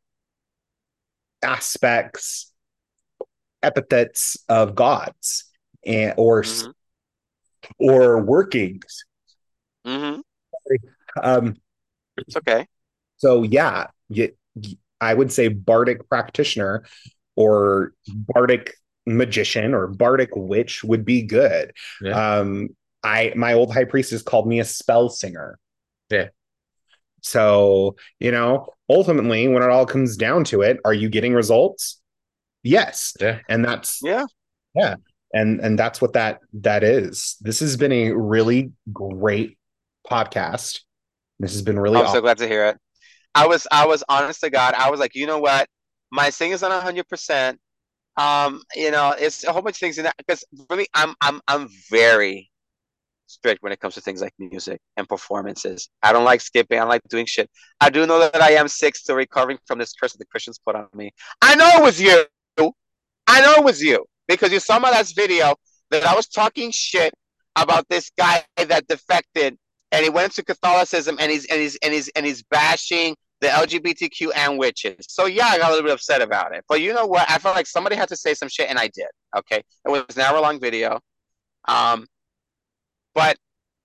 aspects, epithets of gods, and Mm-hmm. or workings. Mm-hmm. Um, It's okay. so yeah, I would say bardic practitioner or bardic magician or bardic witch would be good. Yeah. Um, my old high priestess called me a spell singer. Yeah. So, ultimately, when it all comes down to it, are you getting results? Yes. Yeah. And that's, Yeah. yeah. And that's what that is. This has been a really great podcast. This has been really I'm so awesome. glad to hear it. I was honest to God. I was like, you know what? My singing is not 100%. It's a whole bunch of things in that because for me, I'm very strict when it comes to things like music and performances. I don't like skipping. I don't like doing shit. I do know that I am sick, still recovering from this curse that the Christians put on me. I know it was you. I know it was you because you saw my last video that I was talking shit about this guy that defected and he went to Catholicism and he's bashing the LGBTQ and witches. So yeah, I got a little bit upset about it. But you know what? I felt like somebody had to say some shit and I did. Okay. It was an hour long video. Um, but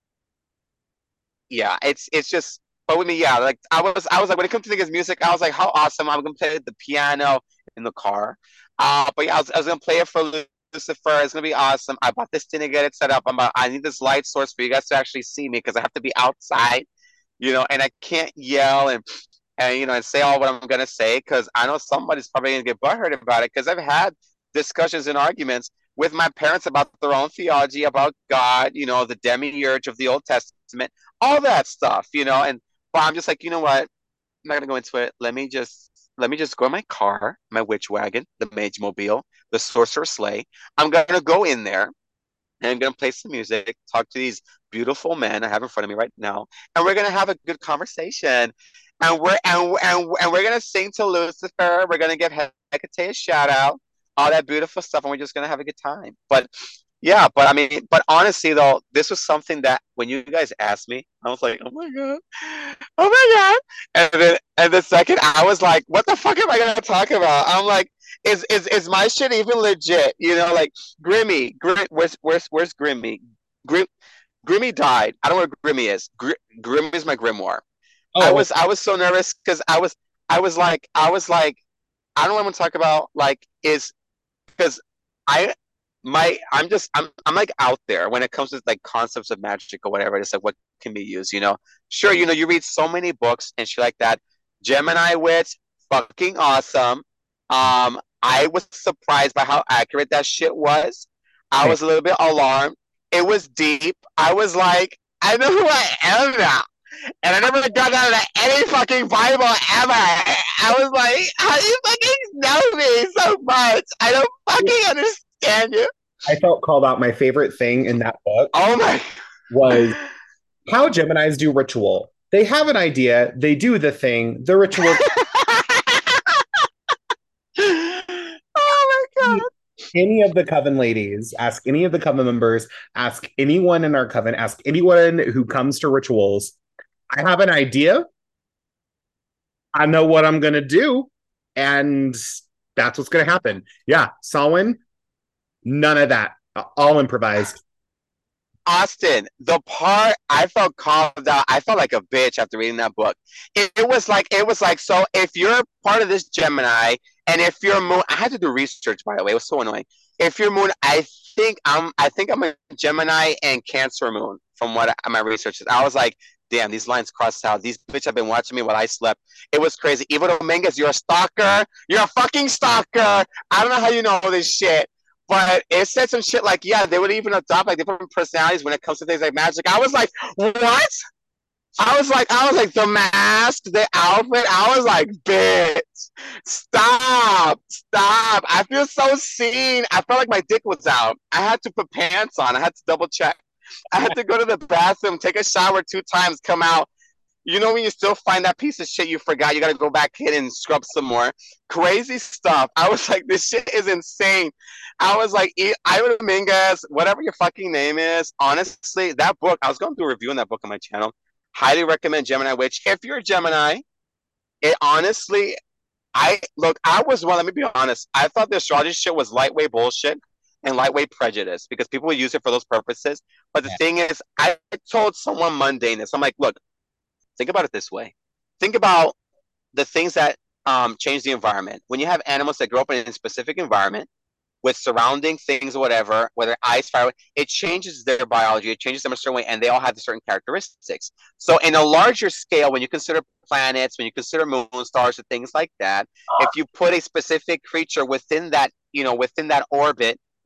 yeah, it's just but with me, yeah, like I was like when it comes to things music, I was like, how awesome. I'm gonna play the piano in the car. But yeah, I was gonna play it for Lucifer. It's gonna be awesome. I bought this thing to get it set up. I need this light source for you guys to actually see me because I have to be outside, and I can't yell and say all what I'm gonna say because I know somebody's probably gonna get butthurt about it because I've had discussions and arguments with my parents about their own theology, about God, the demiurge of the Old Testament, all that stuff. And but I'm just like, you know what? I'm not gonna go into it. Let me just go in my car, my witch wagon, the mage mobile, the sorcerer sleigh. I'm gonna go in there and I'm gonna play some music, talk to these beautiful men I have in front of me right now, and we're gonna have a good conversation. And we're gonna sing to Lucifer. We're gonna give Hecate a shout out, all that beautiful stuff, and we're just gonna have a good time. But yeah, but I mean, but honestly though, this was something that when you guys asked me, I was like, oh my god, oh my god, and the second I was like, what the fuck am I gonna talk about? I'm like, is my shit even legit? Like where's Grimmy? Grim, Grimmy died. I don't know where Grimmy is. Grim is my grimoire. I Oh, was I was so nervous because I was like I don't want to talk about like is because I I'm like out there when it comes to like concepts of magic or whatever. It's like what can be used. Sure, you read so many books and shit like that. Gemini witch, fucking awesome. I was surprised by how accurate that shit was. I okay. was a little bit alarmed. It was deep. I was like, I know who I am now. And I never got out of any fucking Bible ever. I was like, how do you fucking know me so much? I don't fucking understand you. I felt called out. My favorite thing in that book Oh my. was how Geminis do ritual. They have an idea, they do the thing, the ritual. Oh my god. Any of the coven ladies, ask any of the coven members, ask anyone in our coven, ask anyone who comes to rituals. I have an idea. I know what I'm going to do. And that's what's going to happen. Yeah. Samhain, none of that. All improvised. Austin, the part I felt called out, I felt like a bitch after reading that book. It was like, so if you're part of this Gemini, and if you're moon, I had to do research by the way. It was so annoying. If you're moon, I think I'm a Gemini and Cancer moon from what my research is. I was like, damn, these lines crossed out. These bitch have been watching me while I slept. It was crazy. Eva Dominguez, you're a stalker. You're a fucking stalker. I don't know how you know this shit. But it said some shit like, yeah, they would even adopt like different personalities when it comes to things like magic. I was like, what? I was like, the mask, the outfit. I was like, bitch, stop. I feel so seen. I felt like my dick was out. I had to put pants on. I had to double check. I had to go to the bathroom, take a shower 2 times, come out. When you still find that piece of shit you forgot, you got to go back in and scrub some more. Crazy stuff. I was like, this shit is insane. I was like, Ira Dominguez, whatever your fucking name is, honestly, that book, I was going to do a review on that book on my channel. Highly recommend Gemini Witch. If you're a Gemini, it honestly, I was one, let me be honest. I thought the astrology shit was lightweight bullshit and lightweight prejudice because people would use it for those purposes. But the thing is, I told someone mundane this. I'm like, look, think about it this way. Think about the things that change the environment. When you have animals that grow up in a specific environment with surrounding things or whatever, whether ice, fire, it changes their biology, it changes them a certain way, and they all have certain characteristics. So in a larger scale, when you consider planets, when you consider moon stars and things like that, if you put a specific creature within that, within that orbit,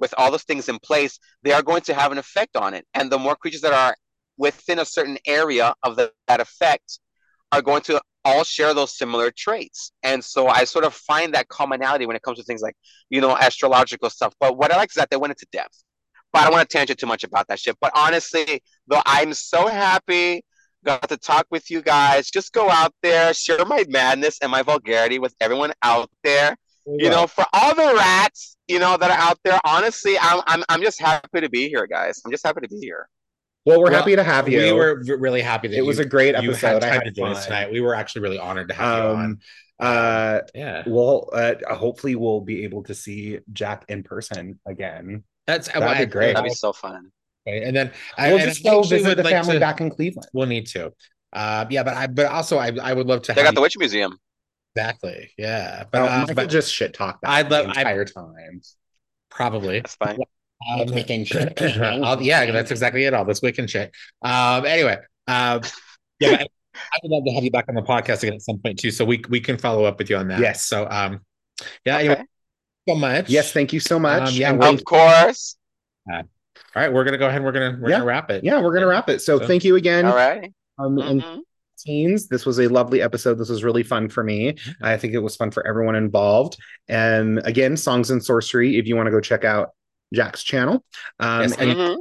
with all those things in place, they are going to have an effect on it. And the more creatures that are within a certain area of that effect are going to all share those similar traits. And so I sort of find that commonality when it comes to things like, astrological stuff. But what I like is that they went into depth. But I don't want to tangent too much about that shit. But honestly, though, I'm so happy got to talk with you guys. Just go out there, share my madness and my vulgarity with everyone out there. For all the rats, that are out there. Honestly, I'm just happy to be here, guys. I'm just happy to be here. Well, we're happy to have you. We were really happy that it was a great episode. You had time to join us tonight. We were actually really honored to have you on. Yeah. Well, hopefully we'll be able to see Jack in person again. That'd be great. That'd be so fun. Okay. And then we'll just go visit the family back in Cleveland. We'll need to. But also I would love to. They got the Witch Museum. Exactly. Yeah. But but just shit talk that the entire time. Probably. That's fine. Wiccan shit. Yeah, that's exactly it. All this Wiccan shit. Anyway, I would love to have you back on the podcast again at some point too, so we can follow up with you on that. Yes. So anyway, so much. Yes, thank you so much. Of course. All right, we're gonna go ahead and we're gonna wrap it. Yeah, we're gonna wrap it. So thank you again. All right. And teens, this was a lovely episode. This was really fun for me. I think it was fun for everyone involved. And again, Songs and Sorcery, if you want to go check out Jack's channel. And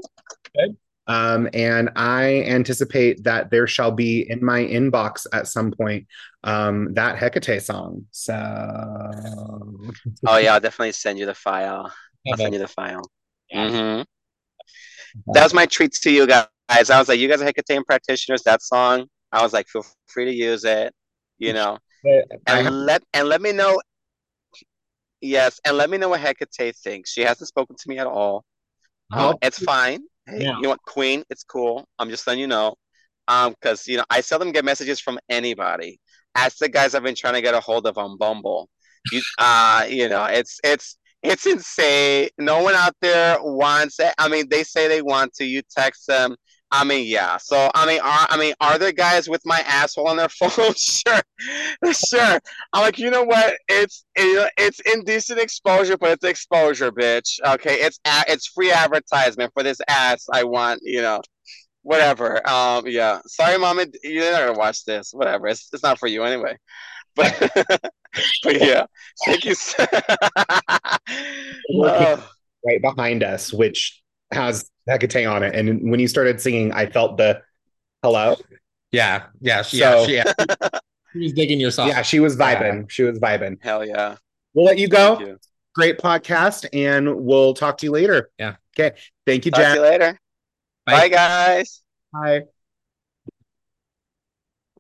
I anticipate that there shall be in my inbox at some point that Hecate song. So oh yeah, I'll definitely send you the file. I'll send you the file. That was my treat to you guys. I was like, you guys are Hecatean practitioners. That song, I was like, feel free to use it, and let me know. Yes, and let me know what Hecate thinks. She hasn't spoken to me at all. It's fine. Hey, you know what, Queen? It's cool. I'm just letting you know. Because I seldom get messages from anybody. Ask the guys I've been trying to get a hold of on Bumble. It's insane. No one out there wants it. I mean, they say they want to. You text them. I mean, yeah. So, are there guys with my asshole on their phone? Sure. I'm like, you know what? It's indecent exposure, but it's exposure, bitch. Okay, it's free advertisement for this ass. I want, whatever. Yeah. Sorry, Mama, you're not gonna watch this. Whatever. It's not for you anyway. But but yeah. Thank you. Right behind us, which has Hecate on it, and when you started singing, I felt the hello. Yeah. She was digging your song. Yeah, she was vibing. She was vibing. Hell yeah. We'll let you go. Great podcast, and we'll talk to you later. Yeah. Okay. Thank you, Jack. Talk to you later. Bye guys. Bye.